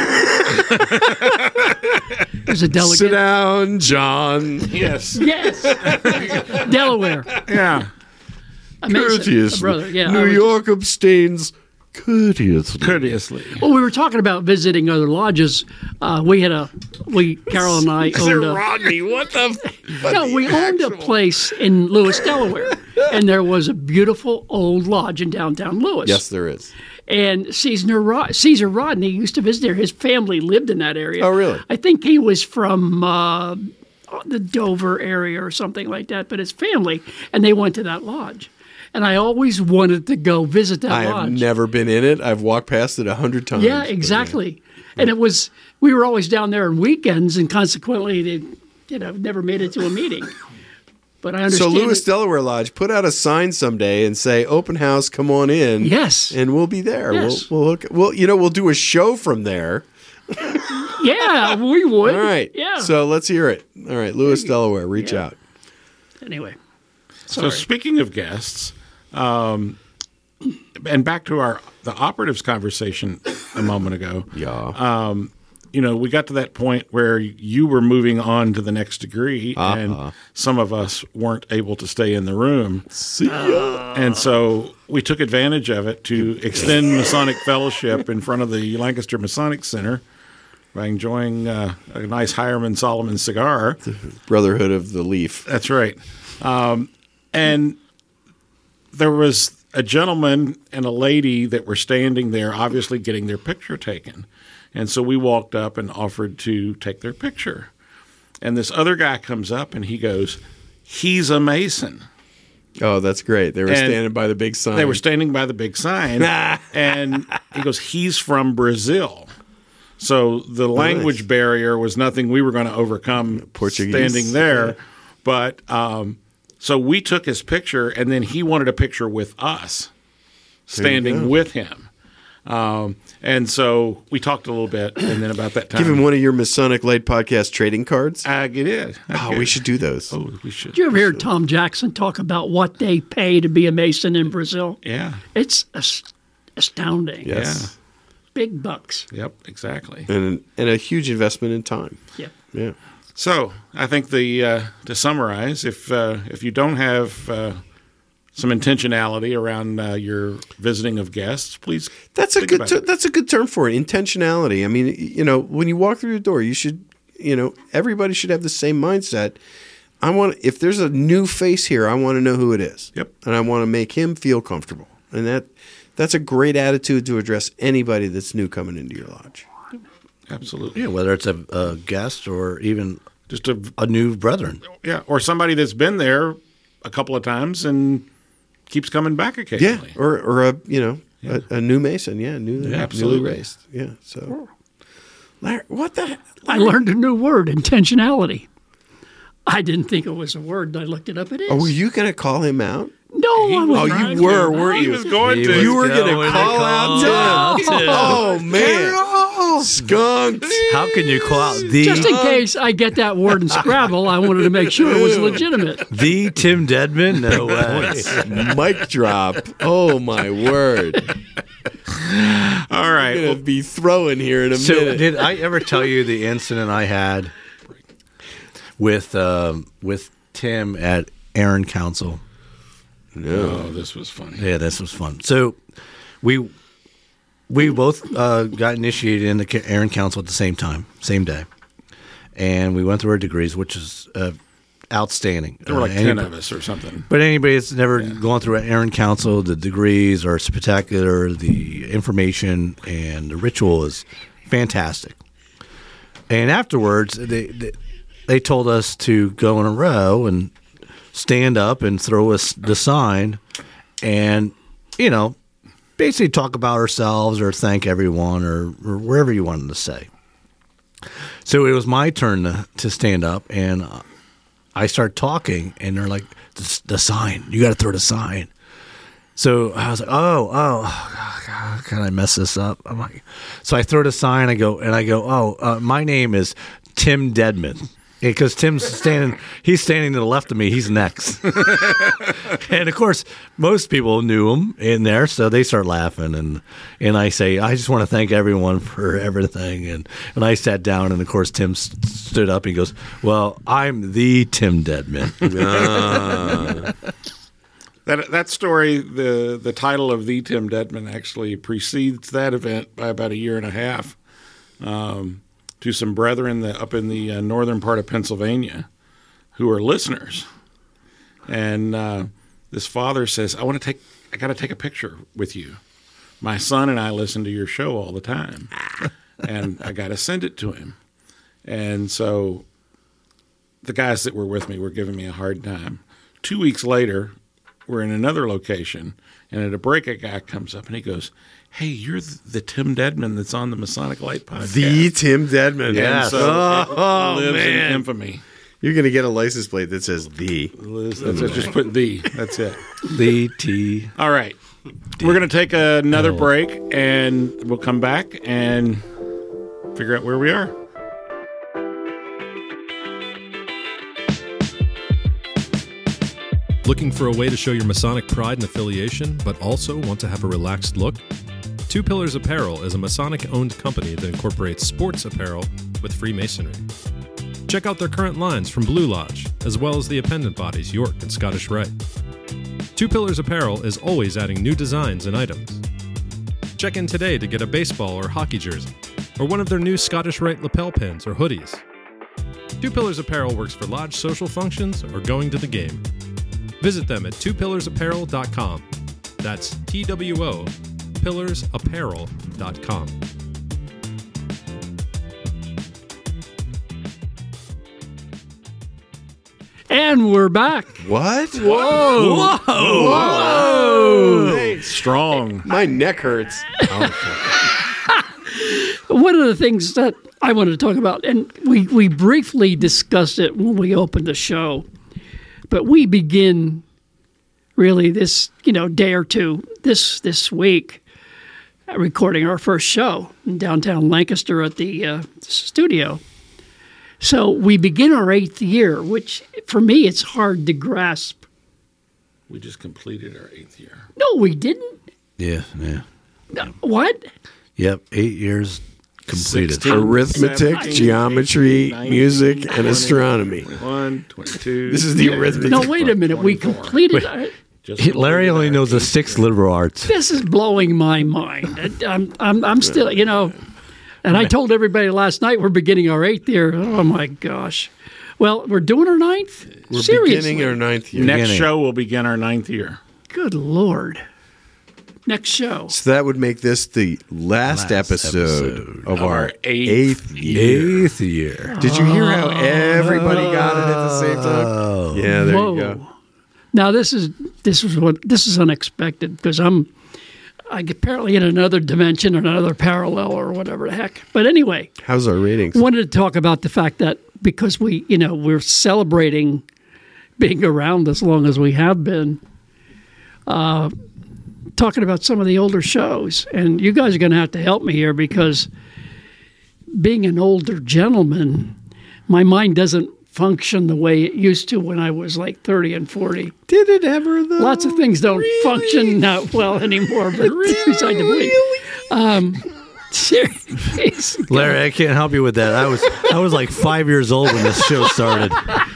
Was a delegate. Sit down, John. Yes. Yes. Delaware. Yeah. A brother. Yeah. New York abstains courteously. Well, we were talking about visiting other lodges. Carol and I owned a. Rodney, what the? We owned a place in Lewis, Delaware, and there was a beautiful old lodge in downtown Lewis. Yes, there is. And Caesar Rodney used to visit there. His family lived in that area. Oh, really? I think he was from the Dover area or something like that, but his family, and they went to that lodge. And I always wanted to go visit that lodge. I have never been in it. I've walked past it 100 times. Yeah, exactly. And we were always down there on weekends, and consequently, they, never made it to a meeting. But I understand. So Lewis Delaware Lodge, put out a sign someday and say, "Open house, come on in." Yes, and we'll be there. Yes. We'll do a show from there. Yeah, we would. All right. Yeah. So let's hear it. All right, Lewis Delaware, reach out. Anyway. So speaking of guests, and back to the operatives conversation a moment ago. Yeah. We got to that point where you were moving on to the next degree, and some of us weren't able to stay in the room. See ya. And so we took advantage of it to extend Masonic Fellowship in front of the Lancaster Masonic Center by enjoying a nice Hireman Solomon cigar. The Brotherhood of the Leaf. That's right. And there was a gentleman and a lady that were standing there, obviously getting their picture taken. And so we walked up and offered to take their picture. And this other guy comes up and he goes, "He's a Mason." Oh, that's great. They were standing by the big sign. They were standing by the big sign. And he goes, "He's from Brazil." So the language barrier was nothing we were going to overcome standing there. Yeah. But so we took his picture, and then he wanted a picture with us standing with him. And so we talked a little bit, and then about that time. Give him one of your Masonic Light Podcast trading cards. I did. We should do those. Oh, we should. Did you ever hear Tom Jackson talk about what they pay to be a Mason in Brazil? Yeah. It's astounding. Yes. Yeah. Big bucks. Yep, exactly. And a huge investment in time. Yep. Yeah. So I think to summarize, if you don't have some intentionality around your visiting of guests, please. That's a good term for it. Intentionality. I mean, when you walk through the door, you should, everybody should have the same mindset. If there's a new face here, I want to know who it is. Yep. And I want to make him feel comfortable. And that's a great attitude to address anybody that's new coming into your lodge. Absolutely. Yeah, whether it's a guest or even just a new brethren. Yeah, or somebody that's been there a couple of times and keeps coming back occasionally. Yeah, or a new Mason. Yeah, newly raised. Yeah. So, Larry, what the heck? I learned a new word, intentionality. I didn't think it was a word, and I looked it up. It is. Oh, were you going to call him out? No, I was. Oh, you were, weren't you? He was going to. You were going to call out Tim. Oh, man. Skunked. How can you call out the... Just in case I get that word in Scrabble, I wanted to make sure it was legitimate. The Tim Dedman? No way. Mic drop. Oh, my word. All right. We'll be throwing here in a minute. Did I ever tell you the incident I had with Tim at Aaron Council? No, this was funny. Yeah, this was fun. So we both got initiated in the Aaron Council at the same time, same day. And we went through our degrees, which is outstanding. There were like 10 of us or something. But anybody that's never gone through an Aaron Council, the degrees are spectacular. The information and the ritual is fantastic. And afterwards, they told us to go in a row and stand up and throw us the sign and, basically talk about ourselves or thank everyone or wherever you wanted to say. So it was my turn to stand up, and I start talking, and they're like, the sign. You got to throw the sign. So I was like, oh, God, can I mess this up? I'm like, so I throw the sign, I go, my name is Tim Dedman. Because Tim's standing to the left of me. He's next. And, of course, most people knew him in there, so they start laughing. And I say, I just want to thank everyone for everything. And I sat down, and, of course, Tim stood up. He goes, well, I'm the Tim Dedman. That story, the title of the Tim Dedman actually precedes that event by about a year and a half. To some brethren up in the northern part of Pennsylvania who are listeners. And this father says, I got to take a picture with you. My son and I listen to your show all the time. And I got to send it to him. And so the guys that were with me were giving me a hard time. 2 weeks later, we're in another location, and at a break, a guy comes up and he goes, hey, you're the Tim Dedman that's on the Masonic Light podcast. The Tim Dedman. Yeah. So it lives man. in infamy. You're going to get a license plate that says the. That's it. Just put the. That's it. The T. All right. We're going to take another break, and we'll come back and figure out where we are. Looking for a way to show your Masonic pride and affiliation, but also want to have a relaxed look? Two Pillars Apparel is a Masonic-owned company that incorporates sports apparel with Freemasonry. Check out their current lines from Blue Lodge, as well as the appendant bodies York and Scottish Rite. Two Pillars Apparel is always adding new designs and items. Check in today to get a baseball or hockey jersey, or one of their new Scottish Rite lapel pins or hoodies. Two Pillars Apparel works for lodge social functions or going to the game. Visit them at twopillarapparel.com. That's TWO, pillarsapparel.com. And we're back. What? Whoa. Hey, strong. My neck hurts. One of the things that I wanted to talk about, and we briefly discussed it when we opened the show, but we begin really this day or two this week recording our first show in downtown Lancaster at the studio. So we begin our 8th year, which for me it's hard to grasp. We just completed our 8th year. No, we didn't. Yeah. What? Yep, 8 years completed. 16, Arithmetic, 17, geometry, 18, music, 19, and astronomy. 21, 22. This is the arithmetic. No, wait a minute. We completed. Larry only knows the 6 liberal arts. This is blowing my mind. I'm still, and I told everybody last night we're beginning our 8th year. Oh my gosh. Well, we're doing our 9th? We're Seriously? beginning our 9th year. Next show will begin our 9th year. Good Lord. Next show. So that would make this the last episode of our 8th year. 8th year. Did you hear how everybody got it at the same time? Yeah, there you go. Now this is unexpected because I apparently in another dimension or another parallel or whatever the heck. But anyway, how's our ratings? Wanted to talk about the fact that because we're celebrating being around as long as we have been, talking about some of the older shows, and you guys are going to have to help me here because being an older gentleman, my mind doesn't function the way it used to when I was like 30 and 40. Did it ever, though? Lots of things don't function that well anymore, but beside the point. Seriously. Larry, I can't help you with that. I was like 5 years old when this show started.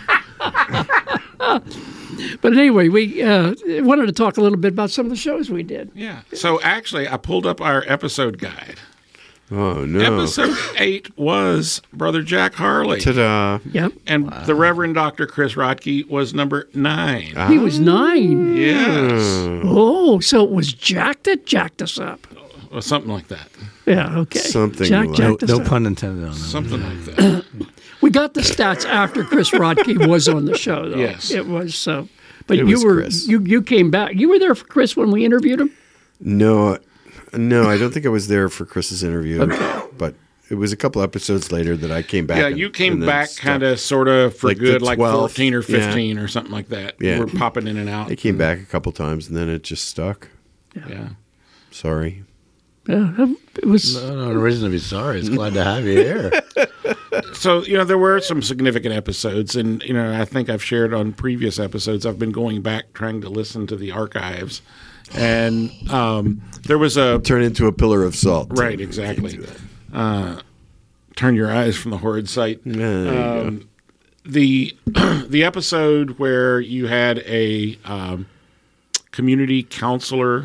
But anyway, we wanted to talk a little bit about some of the shows we did. Yeah. So actually, I pulled up our episode guide. Oh, no. Episode 8 was Brother Jack Harley. Ta-da. Yep. And the Reverend Dr. Chris Rodke was number 9. He was 9. Yes. Oh, so it was Jack that jacked us up. Or something like that. Yeah, okay. Something Jack like jacked us No up. pun intended on that. Something like that. We got the stats after Chris Rodke was on the show, though. Yes. It was so. But It you was were Chris. you came back. You were there for Chris when we interviewed him? No, I don't think I was there for Chris's interview. But it was a couple episodes later that I came back. Yeah, you came back kind of, sort of for Like the good, like 12th, 14 or 15 or something like that. Yeah. We're popping in and out. I came back a couple times, and then it just stuck. Yeah. Sorry. Yeah, it was. No reason to be sorry. It's glad to have you here. So, there were some significant episodes, and, I think I've shared on previous episodes, I've been going back trying to listen to the archives. And there was a... Turn into a pillar of salt. Right, exactly. Turn your eyes from the horrid sight. Yeah, the episode where you had a community counselor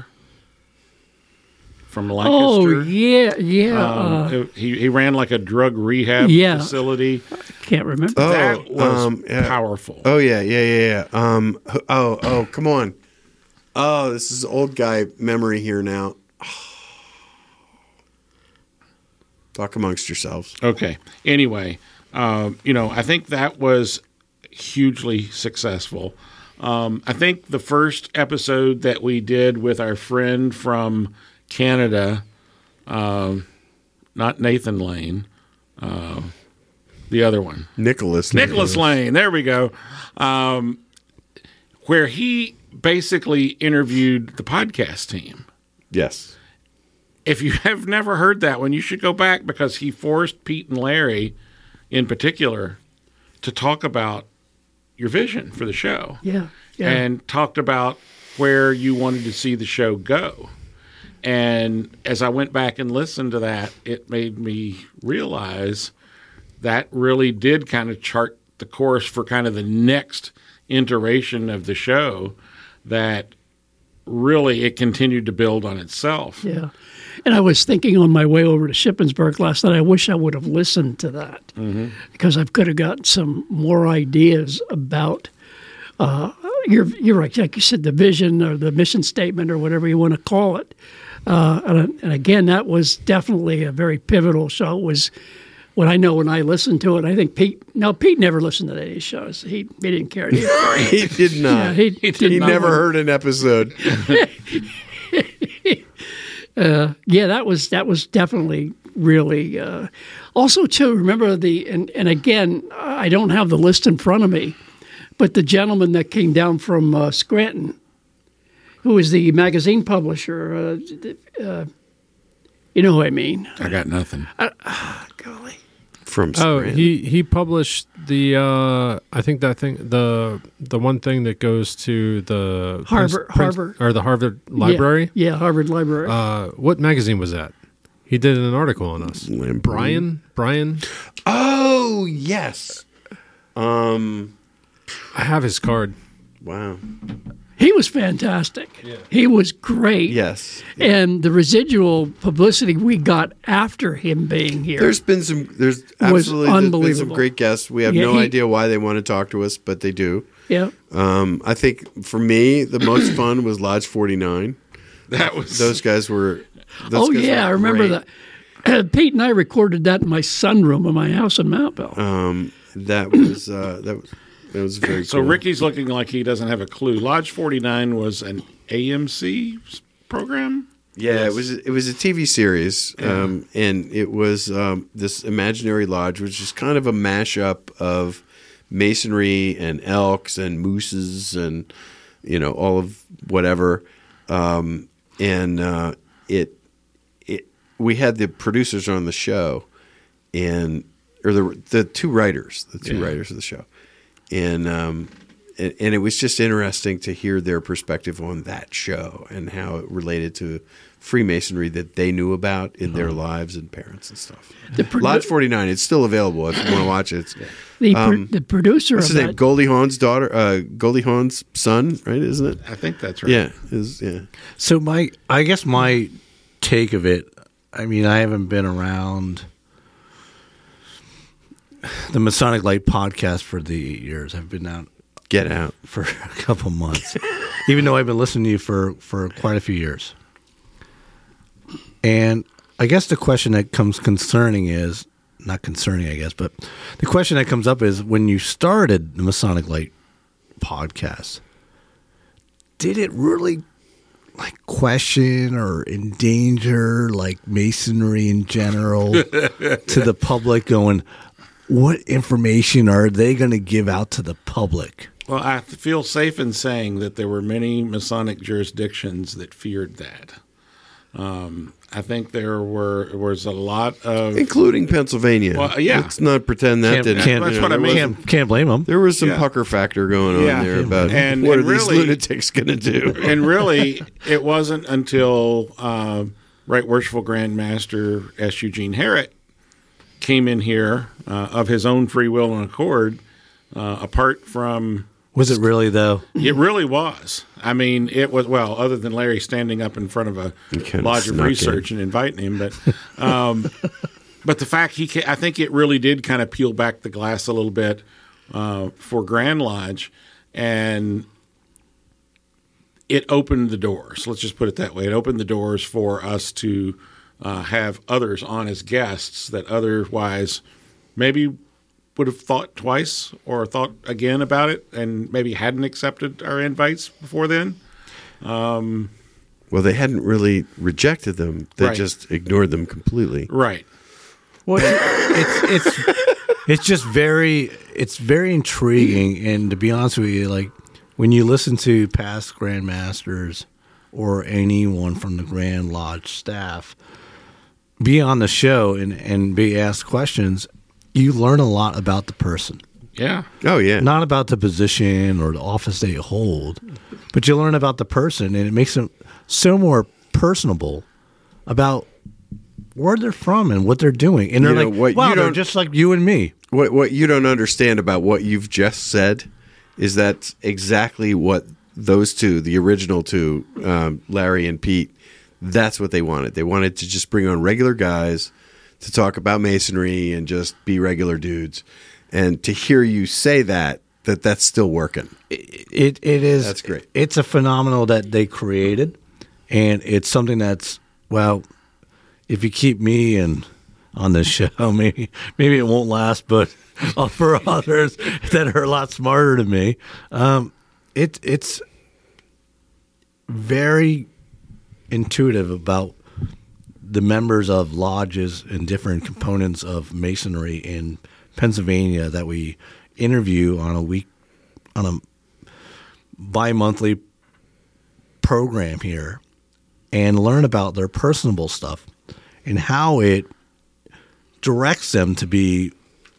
from Lancaster. Oh yeah. He ran like a drug rehab facility. Can't remember. That was powerful. Oh yeah. Come on. Oh, this is old guy memory here now. Talk amongst yourselves. Okay. Anyway, I think that was hugely successful. I think the first episode that we did with our friend from Canada, not Nathan Lane, the other one. Nicholas Lane. There we go. Where he basically interviewed the podcast team. Yes. If you have never heard that one, you should go back because he forced Pete and Larry, in particular, to talk about your vision for the show. Yeah. And talked about where you wanted to see the show go. And as I went back and listened to that, it made me realize that really did kind of chart the course for kind of the next iteration of the show, that really it continued to build on itself. Yeah. And I was thinking on my way over to Shippensburg last night, I wish I would have listened to that because I could have gotten some more ideas about, you're right. Like you said, the vision or the mission statement or whatever you want to call it. And again, that was definitely a very pivotal show. It was when I listened to it. I think Pete never listened to any of these shows. He didn't care. He did not. Yeah, he never heard an episode. That was definitely really. Also, too, remember and again, I don't have the list in front of me, but the gentleman that came down from Scranton, who was the magazine publisher, you know who I mean? I got nothing. Golly. From Scranton. He published the I think the one thing that goes to the Harvard or the Harvard Library. Yeah, Harvard Library. What magazine was that? He did an article on us. Brian. Oh yes. I have his card. Wow. He was fantastic. Yeah. He was great. Yes. And the residual publicity we got after him being here. There's absolutely been some great guests. We have no idea why they want to talk to us, but they do. Yeah. I think for me, the most fun was Lodge 49. Those guys were. I remember that. Pete and I recorded that in my sunroom in my house in Mountville. That was very cool. So Ricky's looking like he doesn't have a clue. Lodge 49 was an AMC program? Yeah, yes. It was a TV series, and it was this imaginary lodge, which is kind of a mashup of masonry and elks and mooses and all of whatever. We had the producers on the show, or the two writers of the show. And it was just interesting to hear their perspective on that show and how it related to Freemasonry that they knew about in their lives and parents and stuff. Lodge 49, it's still available if you want to watch it. The producer what's his name? Goldie Hawn's daughter, Goldie Hawn's son, right? Isn't it? I think that's right. Yeah. So I guess my take of it, I mean, I haven't been around the Masonic Light podcast for the 8 years. I've been out. Get out for a couple months, even though I've been listening to you for quite a few years. And I guess the question that comes concerning is not concerning, I guess, but the question that comes up is when you started the Masonic Light podcast, did it really question or endanger Masonry in general to the public going, what information are they going to give out to the public? Well, I feel safe in saying that there were many Masonic jurisdictions that feared that. I think there was a lot of... Including Pennsylvania. Well, yeah. Let's not pretend that didn't... That's what I mean. Can't blame them. There was some pucker factor going on there about what are these lunatics going to do? And really, it wasn't until Right Worshipful Grand Master S. Eugene Herritt came in here of his own free will and accord, apart from... Was it really, though? It really was. I mean, it was, other than Larry standing up in front of a lodge of research and inviting him. But but the fact I think it really did kind of peel back the glass a little bit for Grand Lodge, and it opened the doors. Let's just put it that way. It opened the doors for us to have others on as guests that otherwise maybe would have thought twice or thought again about it and maybe hadn't accepted our invites before then. Well, they hadn't really rejected them. They just ignored them completely. Right. Well, it's just very intriguing. And to be honest with you, when you listen to past Grand Masters or anyone from the Grand Lodge staff be on the show and be asked questions, you learn a lot about the person. Yeah. Oh, yeah. Not about the position or the office they hold, but you learn about the person, and it makes them so more personable about where they're from and what they're doing. And they're they're just like you and me. What you don't understand about what you've just said is that's exactly what those two, the original two, Larry and Pete, that's what they wanted. They wanted to just bring on regular guys to talk about Masonry and just be regular dudes. And to hear you say that that's still working. It is. That's great. It's a phenomenal that they created, and it's something that's, well, if you keep me on this show, maybe it won't last, but for others that are a lot smarter than me, it's very intuitive about the members of lodges and different components of Masonry in Pennsylvania that we interview on a bi-monthly program here, and learn about their personable stuff and how it directs them to be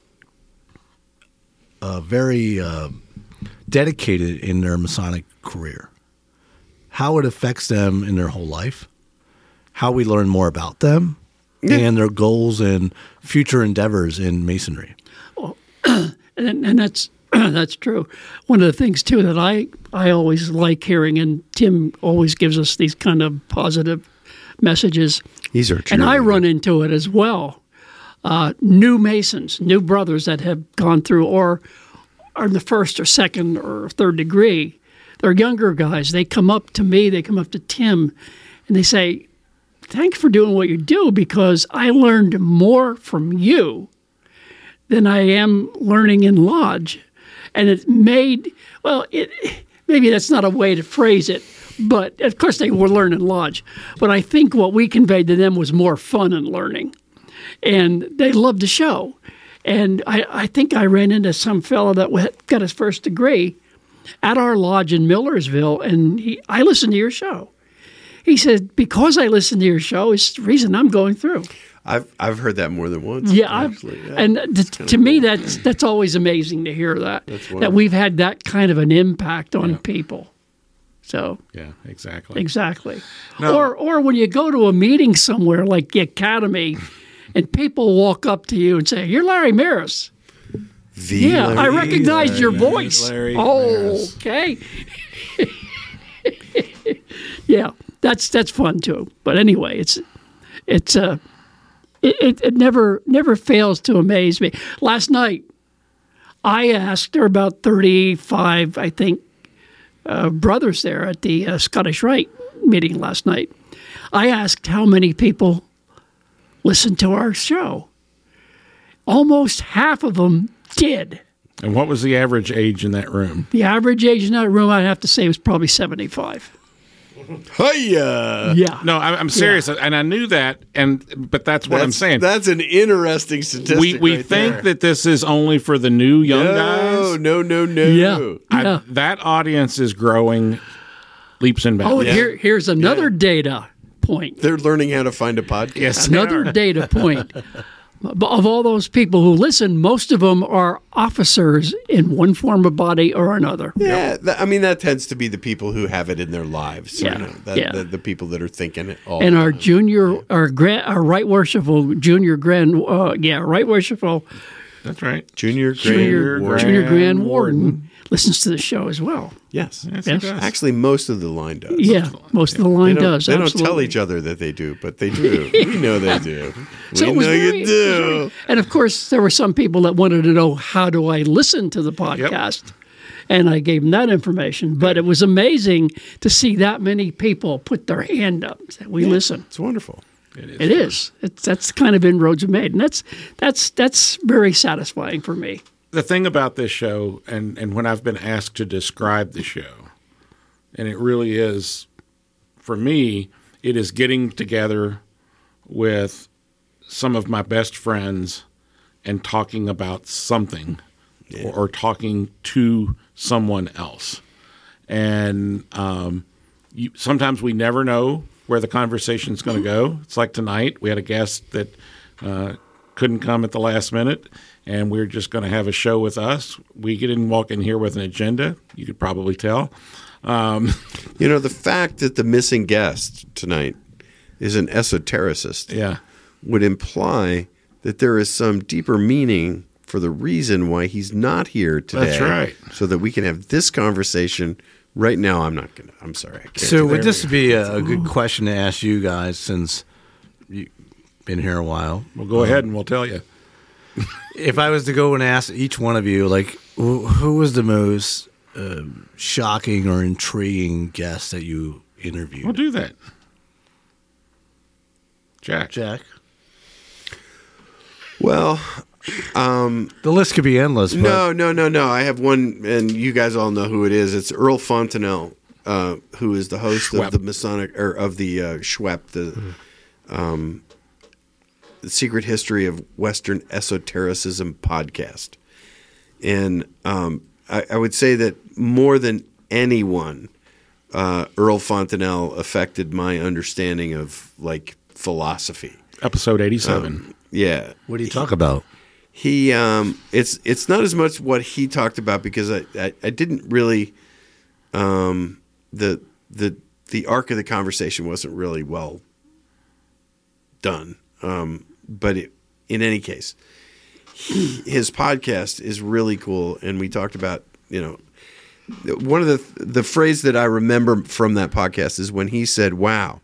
very dedicated in their Masonic career, how it affects them in their whole life, how we learn more about them, and their goals and future endeavors in Masonry. Well, and that's that's true. One of the things too that I always like hearing, and Tim always gives us these kind of positive messages. These are true, and I run into it as well. New Masons, new brothers that have gone through or are in the first or second or third degree. They're younger guys. They come up to me, they come up to Tim, and they say, "Thanks for doing what you do, because I learned more from you than I am learning in lodge." And it made, well, maybe that's not a way to phrase it, but of course they were learning lodge. But I think what we conveyed to them was more fun and learning. And they loved the show. And I think I ran into some fellow that got his first degree at our lodge in Millersville, and I listened to your show. He said, because I listened to your show, it's the reason I'm going through. I've heard that more than once. Yeah, actually. And to me, that's always amazing to hear that we've had that kind of an impact on people. So yeah, exactly. No. Or when you go to a meeting somewhere like the Academy, and people walk up to you and say, "You're Larry Maris." I recognize your voice. Larry Maris. Okay. Yeah, that's fun too. But anyway, it never fails to amaze me. Last night, I asked, there were about 35, I think, brothers there at the Scottish Rite meeting last night. I asked how many people listened to our show. Almost half of them did. And what was the average age in that room? The average age in that room, I'd have to say, was probably 75. Hiya! Yeah. No, I'm serious, and I knew that, but that's what I'm saying. That's an interesting statistic. We think that this is only for the new young guys. No. Yeah. That audience is growing leaps and bounds. Oh, here's another data point. They're learning how to find a podcast. Yes, another data point. Of all those people who listen, most of them are officers in one form of body or another. Yeah, that tends to be the people who have it in their lives. Yeah, the people that are thinking it all. And our Right Worshipful Junior Grand, Right Worshipful. That's right. Junior Grand Warden listens to the show as well. Yes. He does. Actually, most of the line does. Yeah, most of the line does. They don't tell each other that they do, but they do. We know they do. You do. And of course, there were some people that wanted to know, how do I listen to the podcast? Yep. And I gave them that information. But it was amazing to see that many people put their hand up and say, we listen. It's wonderful. It is. That's kind of inroads made, and that's very satisfying for me. The thing about this show, and when I've been asked to describe the show, and it really is, for me, it is getting together with some of my best friends and talking about something, or talking to someone else, and sometimes we never know where the conversation is going to go. It's like tonight. We had a guest that couldn't come at the last minute, and we're just going to have a show with us. We didn't walk in here with an agenda. You could probably tell. The fact that the missing guest tonight is an esotericist would imply that there is some deeper meaning for the reason why he's not here today. That's right. So that we can have this conversation. Right now, I'm sorry. I can't. So would this be a good question to ask you guys, since you've been here a while? Well, go ahead and we'll tell you. If I was to go and ask each one of you, like, who was the most shocking or intriguing guest that you interviewed? We'll do that. Jack. Well, the list could be endless. But No. I have one, and you guys all know who it is. It's Earl Fontenelle, who is the host of the Masonic or of the Schwepp, the Secret History of Western Esotericism podcast. And I would say that more than anyone, Earl Fontenelle affected my understanding of like philosophy. Episode 87. Yeah. What do you talk about? He it's not as much what he talked about because I didn't really the arc of the conversation wasn't really well done. But in any case, his podcast is really cool, and we talked about, one of the phrase that I remember from that podcast is when he said, "Wow,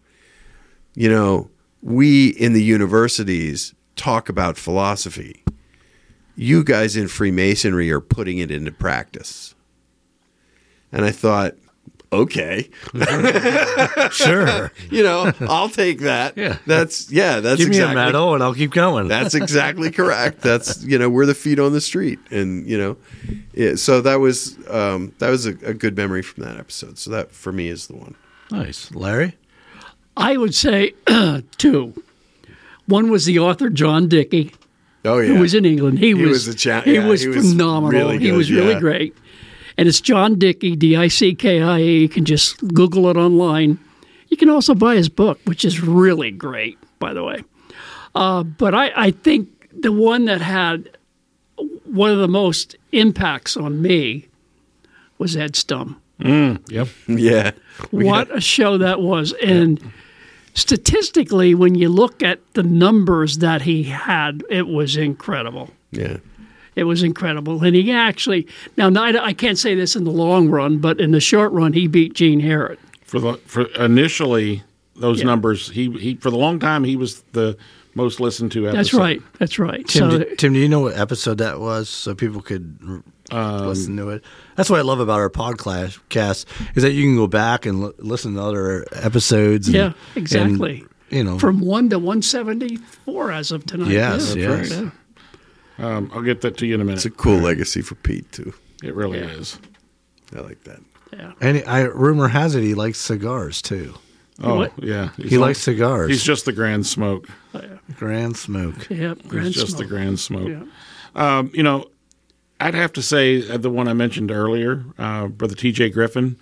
we in the universities talk about philosophy. You guys in Freemasonry are putting it into practice." And I thought, okay, sure, I'll take that. Yeah, that's give me a medal and I'll keep going. That's exactly correct. That's we're the feet on the street, and so that was a good memory from that episode. So that for me is the one. Nice, Larry. I would say two. One was the author John Dickey. Oh yeah, who was in England. He was phenomenal. Really he was really great. And it's John Dickey, Dickie. You can just Google it online. You can also buy his book, which is really great, by the way. But I think the one that had one of the most impacts on me was Ed Stum. Yep. Yeah. What a show that was. And statistically, when you look at the numbers that he had, it was incredible. Yeah. It was incredible. And he actually, now I can't say this in the long run, but in the short run, he beat Gene Harrod. For initially, those numbers, he for the long time, he was the most listened to episode. That's right. Tim, do you know what episode that was so people could listen to it? That's what I love about our podcast is that you can go back and listen to other episodes. Yeah, exactly. And, from 1 to 174 as of tonight. Yes, yeah, yes. Right. I'll get that to you in a minute. It's a cool legacy for Pete too. It really is. I like that. Yeah. And rumor has it he likes cigars too. Oh, what? yeah. He likes cigars. He's just the grand smoke. Oh, yeah. Grand smoke. Yeah, grand He's just smoke. the grand smoke. Yeah. I'd have to say the one I mentioned earlier, Brother T.J. Griffin.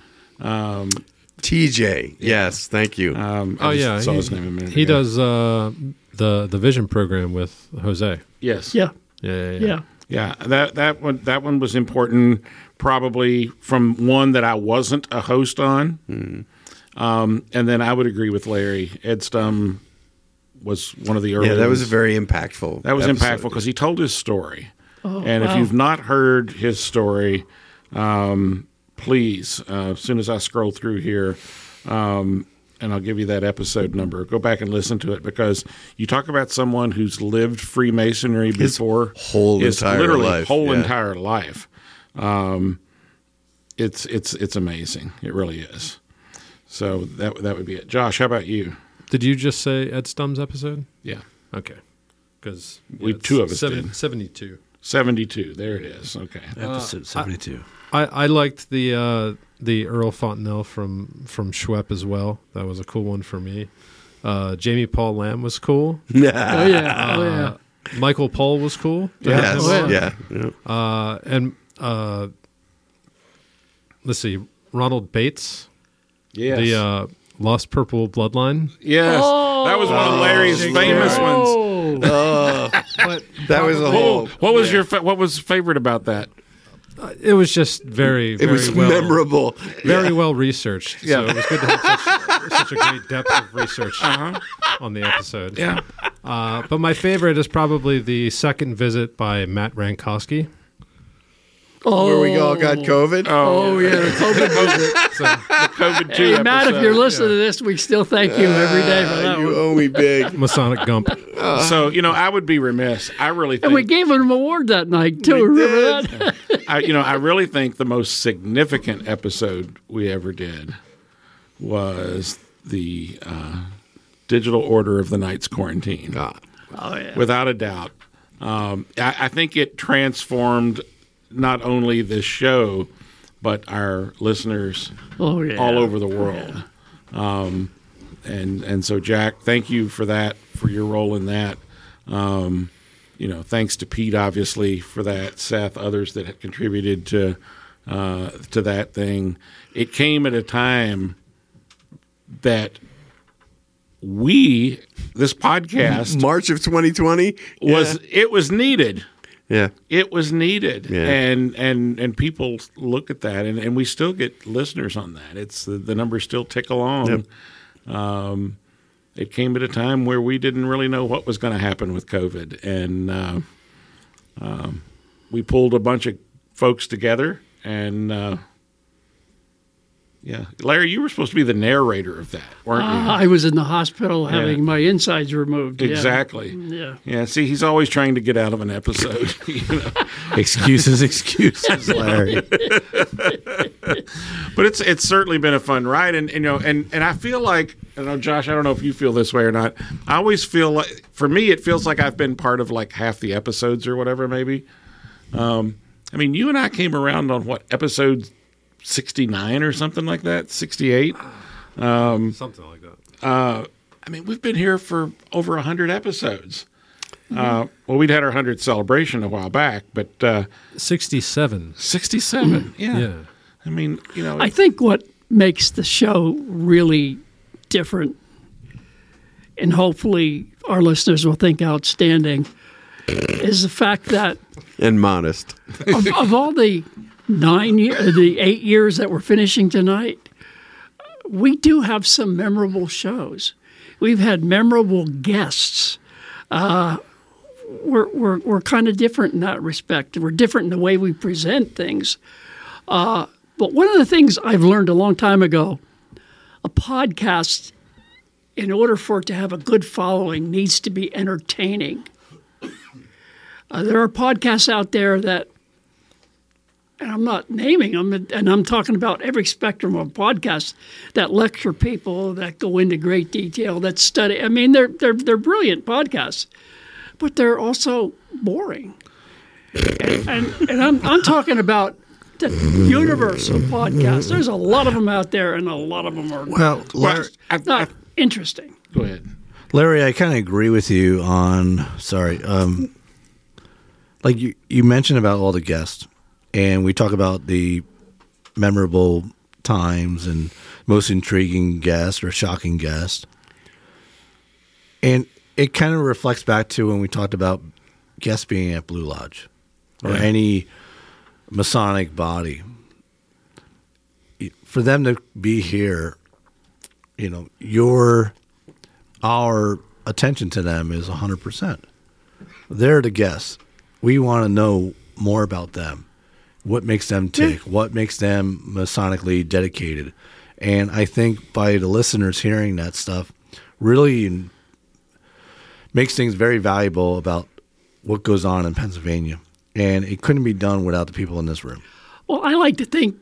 TJ, yes, thank you. I saw his name a minute He ago. does the Vision program with Jose. Yes. Yeah. Yeah. Yeah, that one was important, probably from one that I wasn't a host on. And then I would agree with Larry. Ed Stum was one of the early. Yeah, that was very impactful. That was episode. impactful because he told his story. Oh, and wow. if you've not heard his story, please, as soon as I scroll through here, and I'll give you that episode number, go back and listen to it, because you talk about someone who's lived Freemasonry before his whole entire life. It's amazing. It really is. So that would be it. Josh, how about you? Did you just say Ed Stum's episode? Yeah. Okay. Because two of us did. 72. 72. There it is. Okay. Episode 72. I liked the Earl Fontenelle from Schwepp as well. That was a cool one for me. Jamie Paul Lamb was cool. Oh yeah. Michael Paul was cool. Yes. Oh, Yeah. And let's see, Ronald Bates. Yes. The Lost Purple Bloodline. Yes. That was one of Larry's famous ones. But that was a whole. What was what was favorite about that? It was just very It was well, memorable. very well researched. So Yeah. it was good to have such a great depth of research on the episode. Yeah. But my favorite is probably the second visit by Matt Rankowski. where we all got COVID. Oh yeah, the COVID visit. The COVID 2 Hey, Matt, if you're listening to this, we still thank you every day for that You one. owe me big. Masonic Gump. So, I would be remiss. I really think. And we gave him an award that night, too. Remember that? I really think the most significant episode we ever did was the Digital Order of the Knights Quarantine. Oh, yeah. Without a doubt. I think it transformed not only this show, but our listeners all over the world. And so, Jack, thank you for that, for your role in that. Thanks to Pete, obviously, for that. Seth, others that had contributed to that thing. It came at a time that this podcast, March of 2020, it was needed. Yeah, it was needed, yeah. and people look at that, and we still get listeners on that. It's the numbers still tick along. Yep. It came at a time where we didn't really know what was going to happen with COVID, and we pulled a bunch of folks together, and Larry, you were supposed to be the narrator of that, weren't you? I was in the hospital having my insides removed. Exactly. Yeah. See, he's always trying to get out of an episode. Excuses, Larry. But it's certainly been a fun ride, and I feel like, Josh, I don't know if you feel this way or not. I always feel like, for me, it feels like I've been part of like half the episodes or whatever, maybe. You and I came around on episode 69 or something like that, 68. Something like that. We've been here for over 100 episodes. We'd had our 100th celebration a while back, but 67. 67, yeah. I think what makes the show really different, and hopefully our listeners will think outstanding, is the fact that and modest of all the 8 years that we're finishing tonight, we do have some memorable shows. We've had memorable guests. We're kind of different in that respect. We're different in the way we present things. But one of the things I've learned a long time ago, a podcast, in order for it to have a good following, needs to be entertaining. There are podcasts out there that, and I'm not naming them, and I'm talking about every spectrum of podcasts that lecture people, that go into great detail, that study. They're brilliant podcasts, but they're also boring. And I'm talking about the universal podcasts. There's a lot of them out there, and a lot of them are not interesting. Go ahead. Larry, I kind of agree with you on, like you mentioned about all the guests. And we talk about the memorable times and most intriguing guest or shocking guest. And it kind of reflects back to when we talked about guests being at Blue Lodge or any Masonic body. For them to be here, our attention to them is 100%. They're the guests. We want to know more about them. What makes them tick? What makes them Masonically dedicated? And I think by the listeners hearing that stuff really makes things very valuable about what goes on in Pennsylvania. And it couldn't be done without the people in this room. Well, I like to think,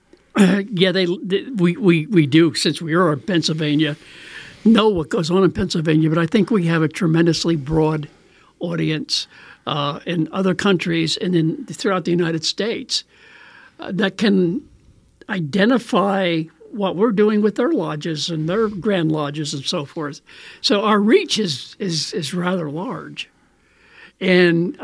we do, since we are in Pennsylvania, know what goes on in Pennsylvania, but I think we have a tremendously broad audience in other countries and throughout the United States that can identify what we're doing with their lodges and their grand lodges and so forth. So our reach is rather large. And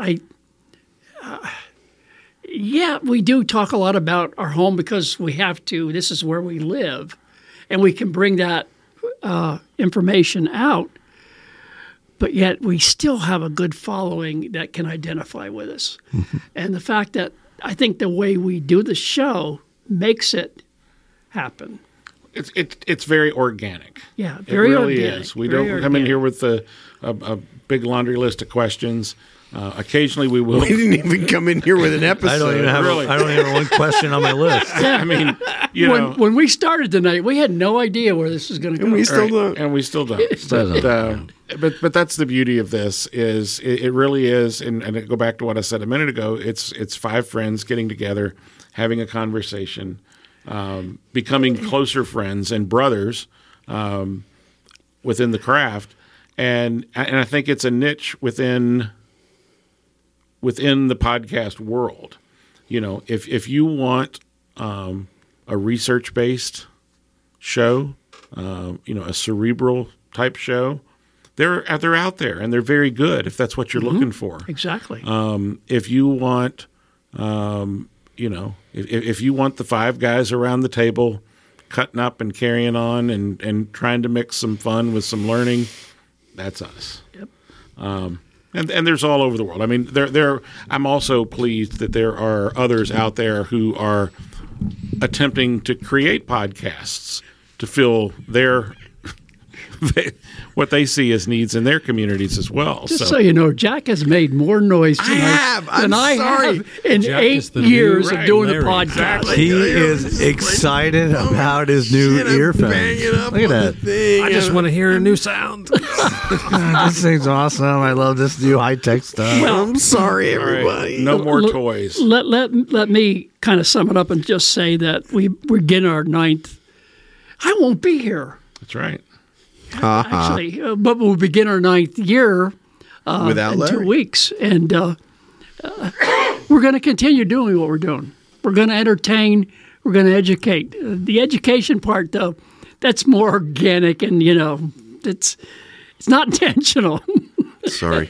we do talk a lot about our home because we have to. This is where we live. And we can bring that information out. But yet we still have a good following that can identify with us. Mm-hmm. And the fact that I think the way we do the show makes it happen. It's very organic. Yeah, very organic. It really organic. is. We don't come in here with a big laundry list of questions. Occasionally we will. We didn't even come in here with an episode. I don't even have one question on my list. I mean, when we started tonight, we had no idea where this was going to go. And we still don't. And we still don't. But that's the beauty of this is it really is, and I go back to what I said a minute ago. It's five friends getting together, having a conversation, becoming closer friends and brothers within the craft, and I think it's a niche within the podcast world. If you want a research-based show, a cerebral type show, they're out there and they're very good if that's what you're looking for. Exactly. If you want, if you want the five guys around the table cutting up and carrying on and trying to mix some fun with some learning, that's us. Yep. And there's all over the world. I mean, I'm also pleased that there are others out there who are attempting to create podcasts to fill their what they see as needs in their communities as well. Just so you know, Jack has made more noise tonight than I have in Jack 8 years of doing the podcast. He is excited about his new earphones. Look at that. I just want to hear a new sound. This thing's awesome. I love this new high-tech stuff. Well, I'm sorry, everybody. Right. No more toys. Let me kind of sum it up and just say that we begin our 9th. I won't be here. That's right. Actually, but we'll begin our 9th year without in Larry. 2 weeks, and we're going to continue doing what we're doing. We're going to entertain. We're going to educate. The education part, though, that's more organic, and it's not intentional. Sorry.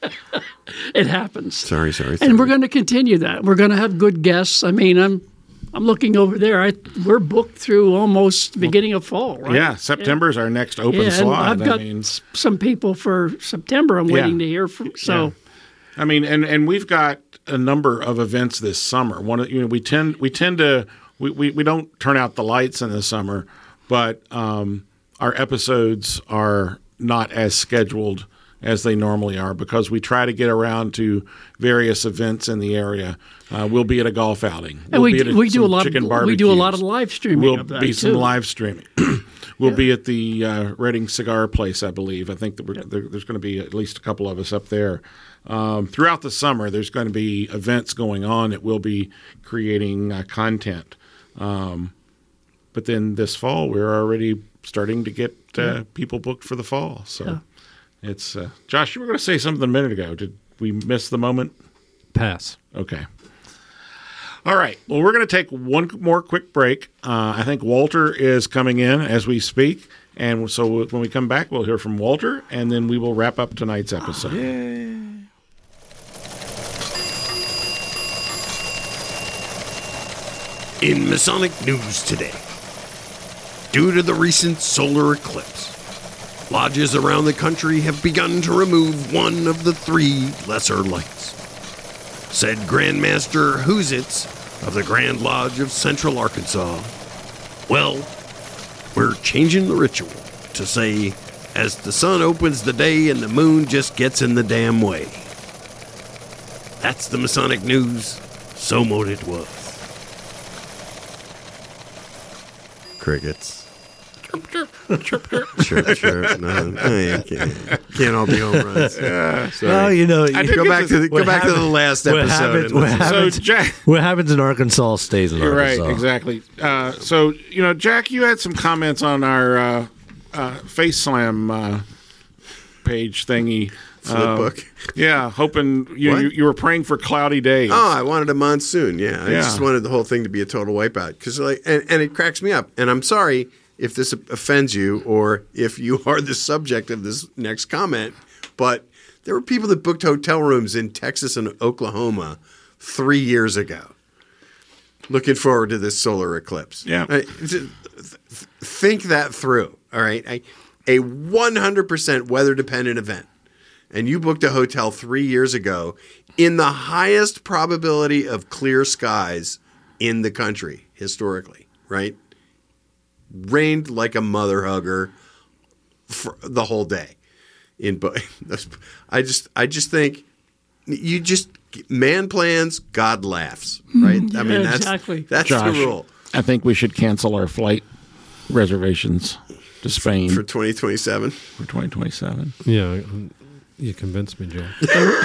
It happens. Sorry. And we're going to continue that. We're going to have good guests. I mean, I'm looking over there. We're booked through almost the beginning of fall, right? Yeah, September is our next open slot. I've got some people for September I'm waiting to hear from. So, yeah. I mean, and we've got a number of events this summer. We tend to we don't turn out the lights in the summer, but our episodes are not as scheduled as they normally are because we try to get around to various events in the area. We'll be at a golf outing. And we do a lot of live streaming. We'll be some live streaming. We'll be at the Reading Cigar Place, I believe. I think that there's going to be at least a couple of us up there. Throughout the summer, there's going to be events going on that we'll be creating content. But then this fall, we're already starting to get people booked for the fall. So it's Josh, you were going to say something a minute ago. Did we miss the moment? Pass. Okay. All right. Well, we're going to take one more quick break. I think Walter is coming in as we speak. And so when we come back, we'll hear from Walter, and then we will wrap up tonight's episode. In Masonic news today, due to the recent solar eclipse, lodges around the country have begun to remove one of the 3 lesser lights. Said Grandmaster Hoositz of the Grand Lodge of Central Arkansas, well, we're changing the ritual to say, as the sun opens the day and the moon just gets in the damn way. That's the Masonic news. So mote it was. Crickets. Chirp. No, can't all be home runs. Sorry. Well, go back to the last episode. What happens in Arkansas stays in Arkansas. Right, exactly. So Jack, you had some comments on our Face Slam page thingy. Flipbook. Yeah, hoping you were praying for cloudy days. Oh, I wanted a monsoon. Yeah, I just wanted the whole thing to be a total wipeout because, and it cracks me up. And I'm sorry if this offends you or if you are the subject of this next comment, but there were people that booked hotel rooms in Texas and Oklahoma 3 years ago, looking forward to this solar eclipse. Yeah, think that through. All right, a 100% weather dependent event. And you booked a hotel 3 years ago in the highest probability of clear skies in the country historically, right? Rained like a mother hugger for the whole day. I just think you just man plans, God laughs, right? I mean, that's Josh, the rule. I think we should cancel our flight reservations to Spain for 2027. For 2027. Yeah, you convinced me, Joe.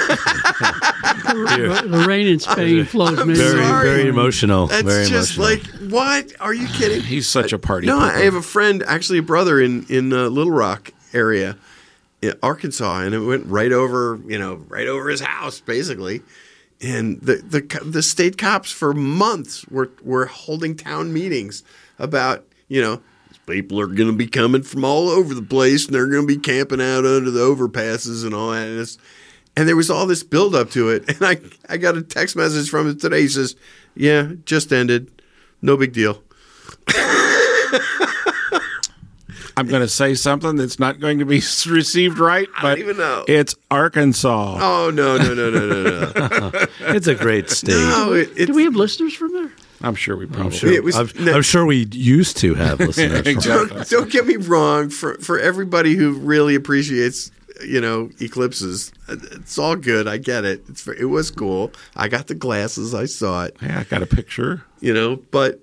The rain in Spain flows me. Very emotional. That's very just emotional. like, what? Are you kidding? He's such a party. No, pooper. I have a friend, actually a brother in Little Rock area, in Arkansas, and it went right over his house, basically. And the state cops for months were holding town meetings about, people are going to be coming from all over the place, and they're going to be camping out under the overpasses and all that. And there was all this buildup to it. And I got a text message from him today. He says, yeah, just ended. No big deal. I'm going to say something that's not going to be received right, but I don't even know. It's Arkansas. Oh, no. It's a great state. No, do we have listeners from there? I'm sure we probably I'm sure we used to have listeners. Exactly. Don't get me wrong. For everybody who really appreciates, eclipses, it's all good. I get it. It was cool. I got the glasses. I saw it. Yeah, I got a picture. But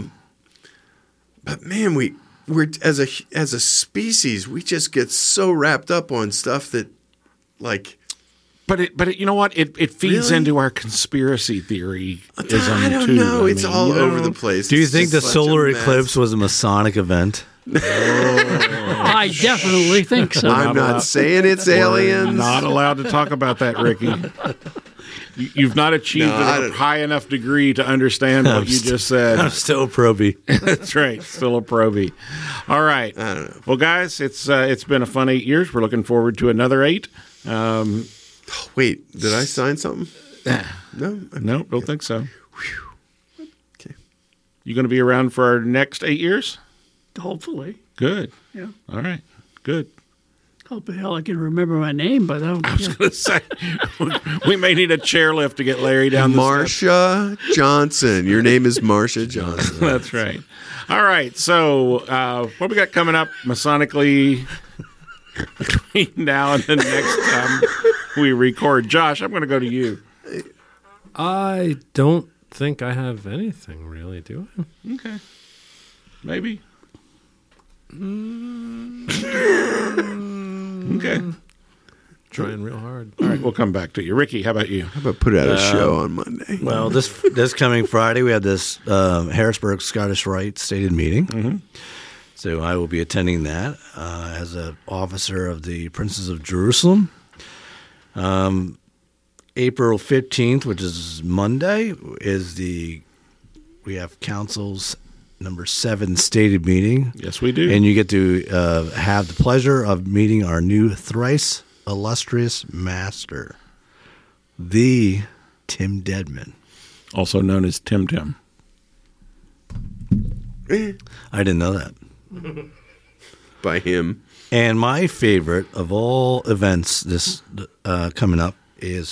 man, we're as a species, we just get so wrapped up on stuff that, like. But you know what? It feeds into our conspiracy theory. I don't know. It's all over the place. Do you think the solar eclipse was a Masonic event? I definitely think so. I'm not saying it's aliens. Not allowed to talk about that, Ricky. You've not achieved a high enough degree to understand what you just said. I'm still a probie. That's right. Still a probie. All right. I don't know. Well, guys, it's been a fun 8 years. We're looking forward to another 8. Wait, did I sign something? No, don't think so. Okay. You going to be around for our next 8 years? Hopefully. Good. Yeah. All right. Good. Hope the hell I can remember my name, but I was going to say, we may need a chairlift to get Larry down the Marsha Johnson. Your name is Marsha Johnson. That's right. All right. So what we got coming up Masonically between now and the next time we record? Josh, I'm going to go to you. I don't think I have anything really, do I? Okay. Maybe. Okay. Trying real hard. All right, we'll come back to you. Ricky, how about you? How about put out a show on Monday? Well, this coming Friday, we have this Harrisburg Scottish Rite stated meeting. Mm-hmm. So I will be attending that as an officer of the Princes of Jerusalem. April 15th, which is Monday, we have Council's number 7 stated meeting. Yes, we do. And you get to have the pleasure of meeting our new thrice illustrious master, the Tim Deadman. Also known as Tim Tim. I didn't know that. By him. And my favorite of all events this coming up is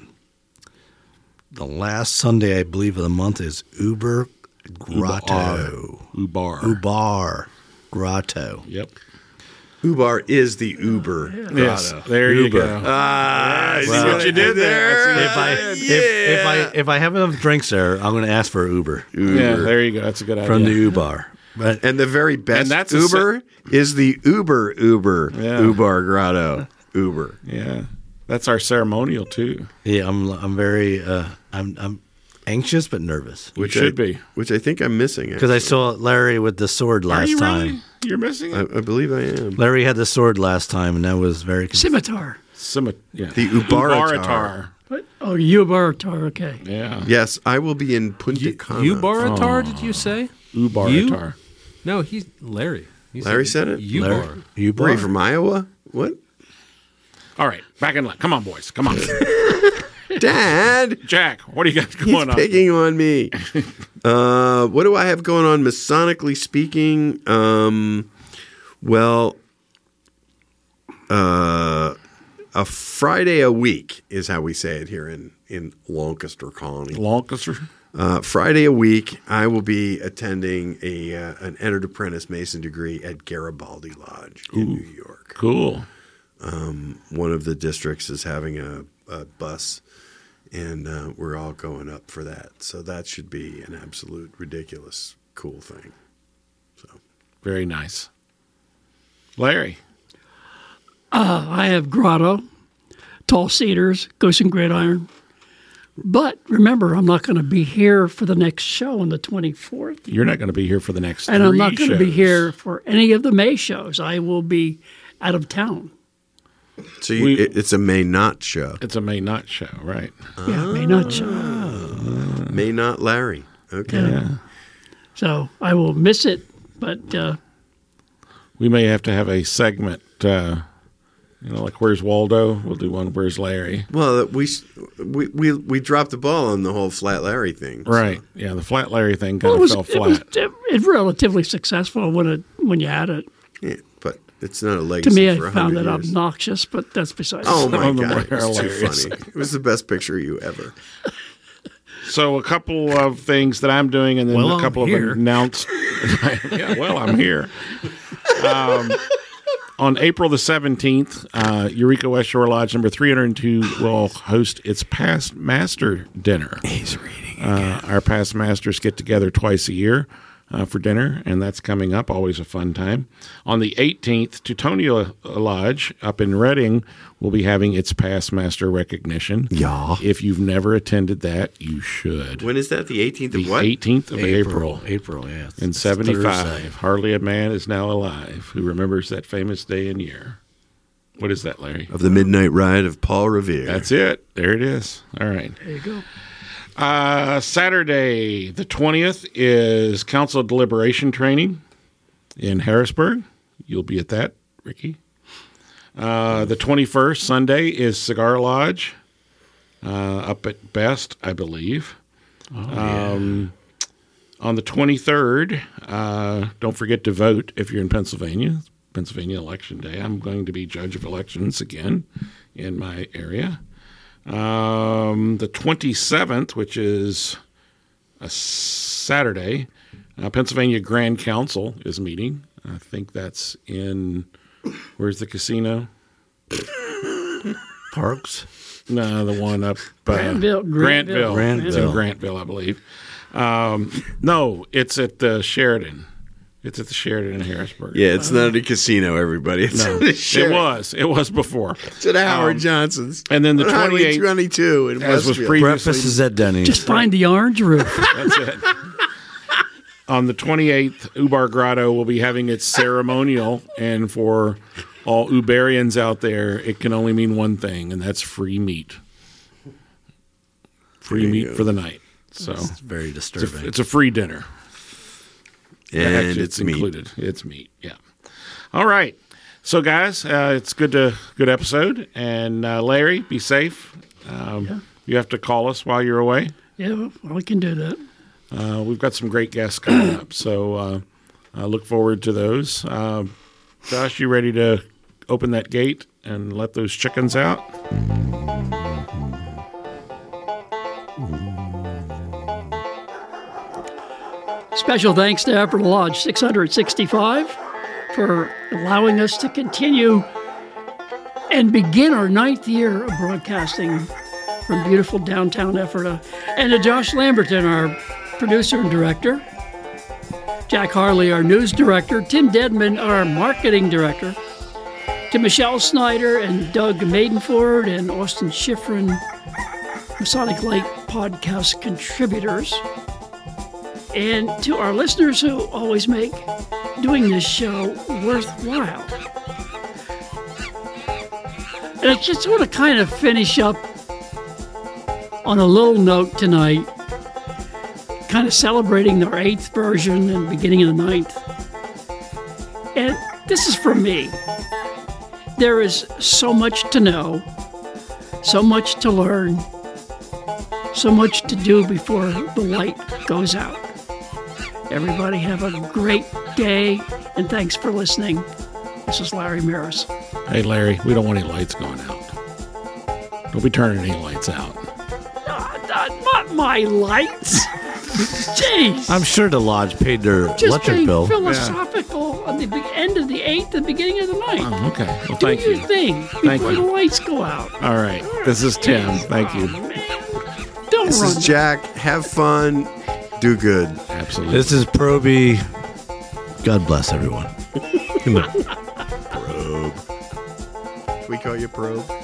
the last Sunday, I believe, of the month is Uber Grotto. Ubar Grotto. Yep. Ubar is the Uber Grotto. Yes, there you go. See what you did there. If I have enough drinks there, I'm going to ask for Uber. Yeah, there you go. That's a good idea. From the Ubar. And the very best Uber is the Uber Ubar Grotto. Uber. Yeah. That's our ceremonial too. Yeah, I'm very I'm anxious but nervous. Which should be. Which I think I'm missing. Because I saw Larry with the sword last time. Really? You're missing it? I believe I am. Larry had the sword last time, and that was very Scimitar. Yeah. The Ubaratar. What? Oh, Ubaratar, okay. Yeah. Yes, I will be in Punta Cana. Ubaratar, did you say? Ubaratar. No, he's Larry. Larry said it? Ubar. Were you from Iowa? What? All right, back in line. Come on, boys. Come on. Dad! Jack, what do you got going on? He's picking on me. What do I have going on Masonically speaking? A Friday a week is how we say it here in Lancaster Colony. Lancaster? Friday a week, I will be attending an entered apprentice mason degree at Garibaldi Lodge in New York. Cool. One of the districts is having a bus, and we're all going up for that. So that should be an absolute ridiculous cool thing. So very nice. Larry. I have Grotto, Tall Cedars, Ghost and Gridiron. But remember, I'm not going to be here for the next show on the 24th. You're not going to be here for the next 3 shows. And I'm not going to be shows. here for any of the May shows. I will be out of town. So it's a May not show. It's a May not show, right? Yeah, May not show. May not Larry. Okay. Yeah. So I will miss it, but... we may have to have a segment... like Where's Waldo? We'll do one. Where's Larry? Well, we dropped the ball on the whole Flat Larry thing, right? So. Yeah, the Flat Larry thing kind of fell flat. It was relatively successful when you had it. Yeah, but it's not a legacy. To me, for I found it years. obnoxious, but that's besides. Oh my God, it was too funny. It was the best picture of you ever. So a couple of things that I'm doing, and then a couple of announced. Yeah, well, I'm here. On April the 17th, Eureka West Shore Lodge number 302 will host its Past Master Dinner. He's reading our Past Masters get together twice a year for dinner, and that's coming up, always a fun time. On the 18th, Teutonia Lodge up in Reading will be having its Past Master recognition. Yeah. If you've never attended that, you should. When is that? The 18th of what? The 18th of April. April, yeah. In 75. Thursday. Hardly a man is now alive who remembers that famous day and year. What is that, Larry? Of the Midnight Ride of Paul Revere. That's it. There it is. All right. There you go. Saturday, the 20th, is Council of Deliberation training in Harrisburg. You'll be at that, Ricky. The 21st, Sunday, is Cigar Lodge up at Best, I believe. On the 23rd, don't forget to vote if you're in Pennsylvania. Pennsylvania Election Day. I'm going to be judge of elections again in my area. The 27th, which is a Saturday, Pennsylvania Grand Council is meeting. I think that's in, where's the casino? Parks? No, the one up Grantville. It's in Grantville, I believe. No, it's at the Sheridan. It's at the Sheridan in Harrisburg. Yeah, it's not at a casino, everybody. It's no, at the Sheridan. It was before. It's at Howard Johnson's. And then the 28th, 22 in as was Westfield. previously, breakfast is at Denny's. Just find the orange roof. That's it. On the 28th, Ubar Grotto will be having its ceremonial, and for all Ubarians out there, it can only mean one thing, and that's free meat. Free meat for the night. So it's very disturbing. It's a free dinner. And actually, it's included. It's meat. Yeah. All right. So, guys, it's good episode. And Larry, be safe. You have to call us while you're away. Yeah, well, we can do that. We've got some great guests coming up, so I look forward to those. Josh, you ready to open that gate and let those chickens out? Special thanks to Effort Lodge 665 for allowing us to continue and begin our 9th year of broadcasting from beautiful downtown Ephrata. And to Josh Lamberton, our producer and director, Jack Harley, our news director, Tim Dedman, our marketing director, to Michelle Snyder and Doug Maidenford and Austin Schifrin, Masonic Light podcast contributors, and to our listeners who always make doing this show worthwhile. And I just want to kind of finish up on a little note tonight, kind of celebrating our 8th version and beginning of the 9th. And this is for me. There is so much to know, so much to learn, so much to do before the light goes out. Everybody have a great day, and thanks for listening. This is Larry Maris. Hey, Larry, we don't want any lights going out. Don't be turning any lights out. Not my lights. Jeez. I'm sure the lodge paid their Just electric being bill. philosophical at the end of the 8th, the beginning of the night. Oh, okay. Well, Do thank your you. thing Thank before you. the lights go out. All right. This is Tim. Thank you. Don't This run. is Jack. Have fun. Do good. Absolutely. This is Proby. God bless everyone. We call you Probe.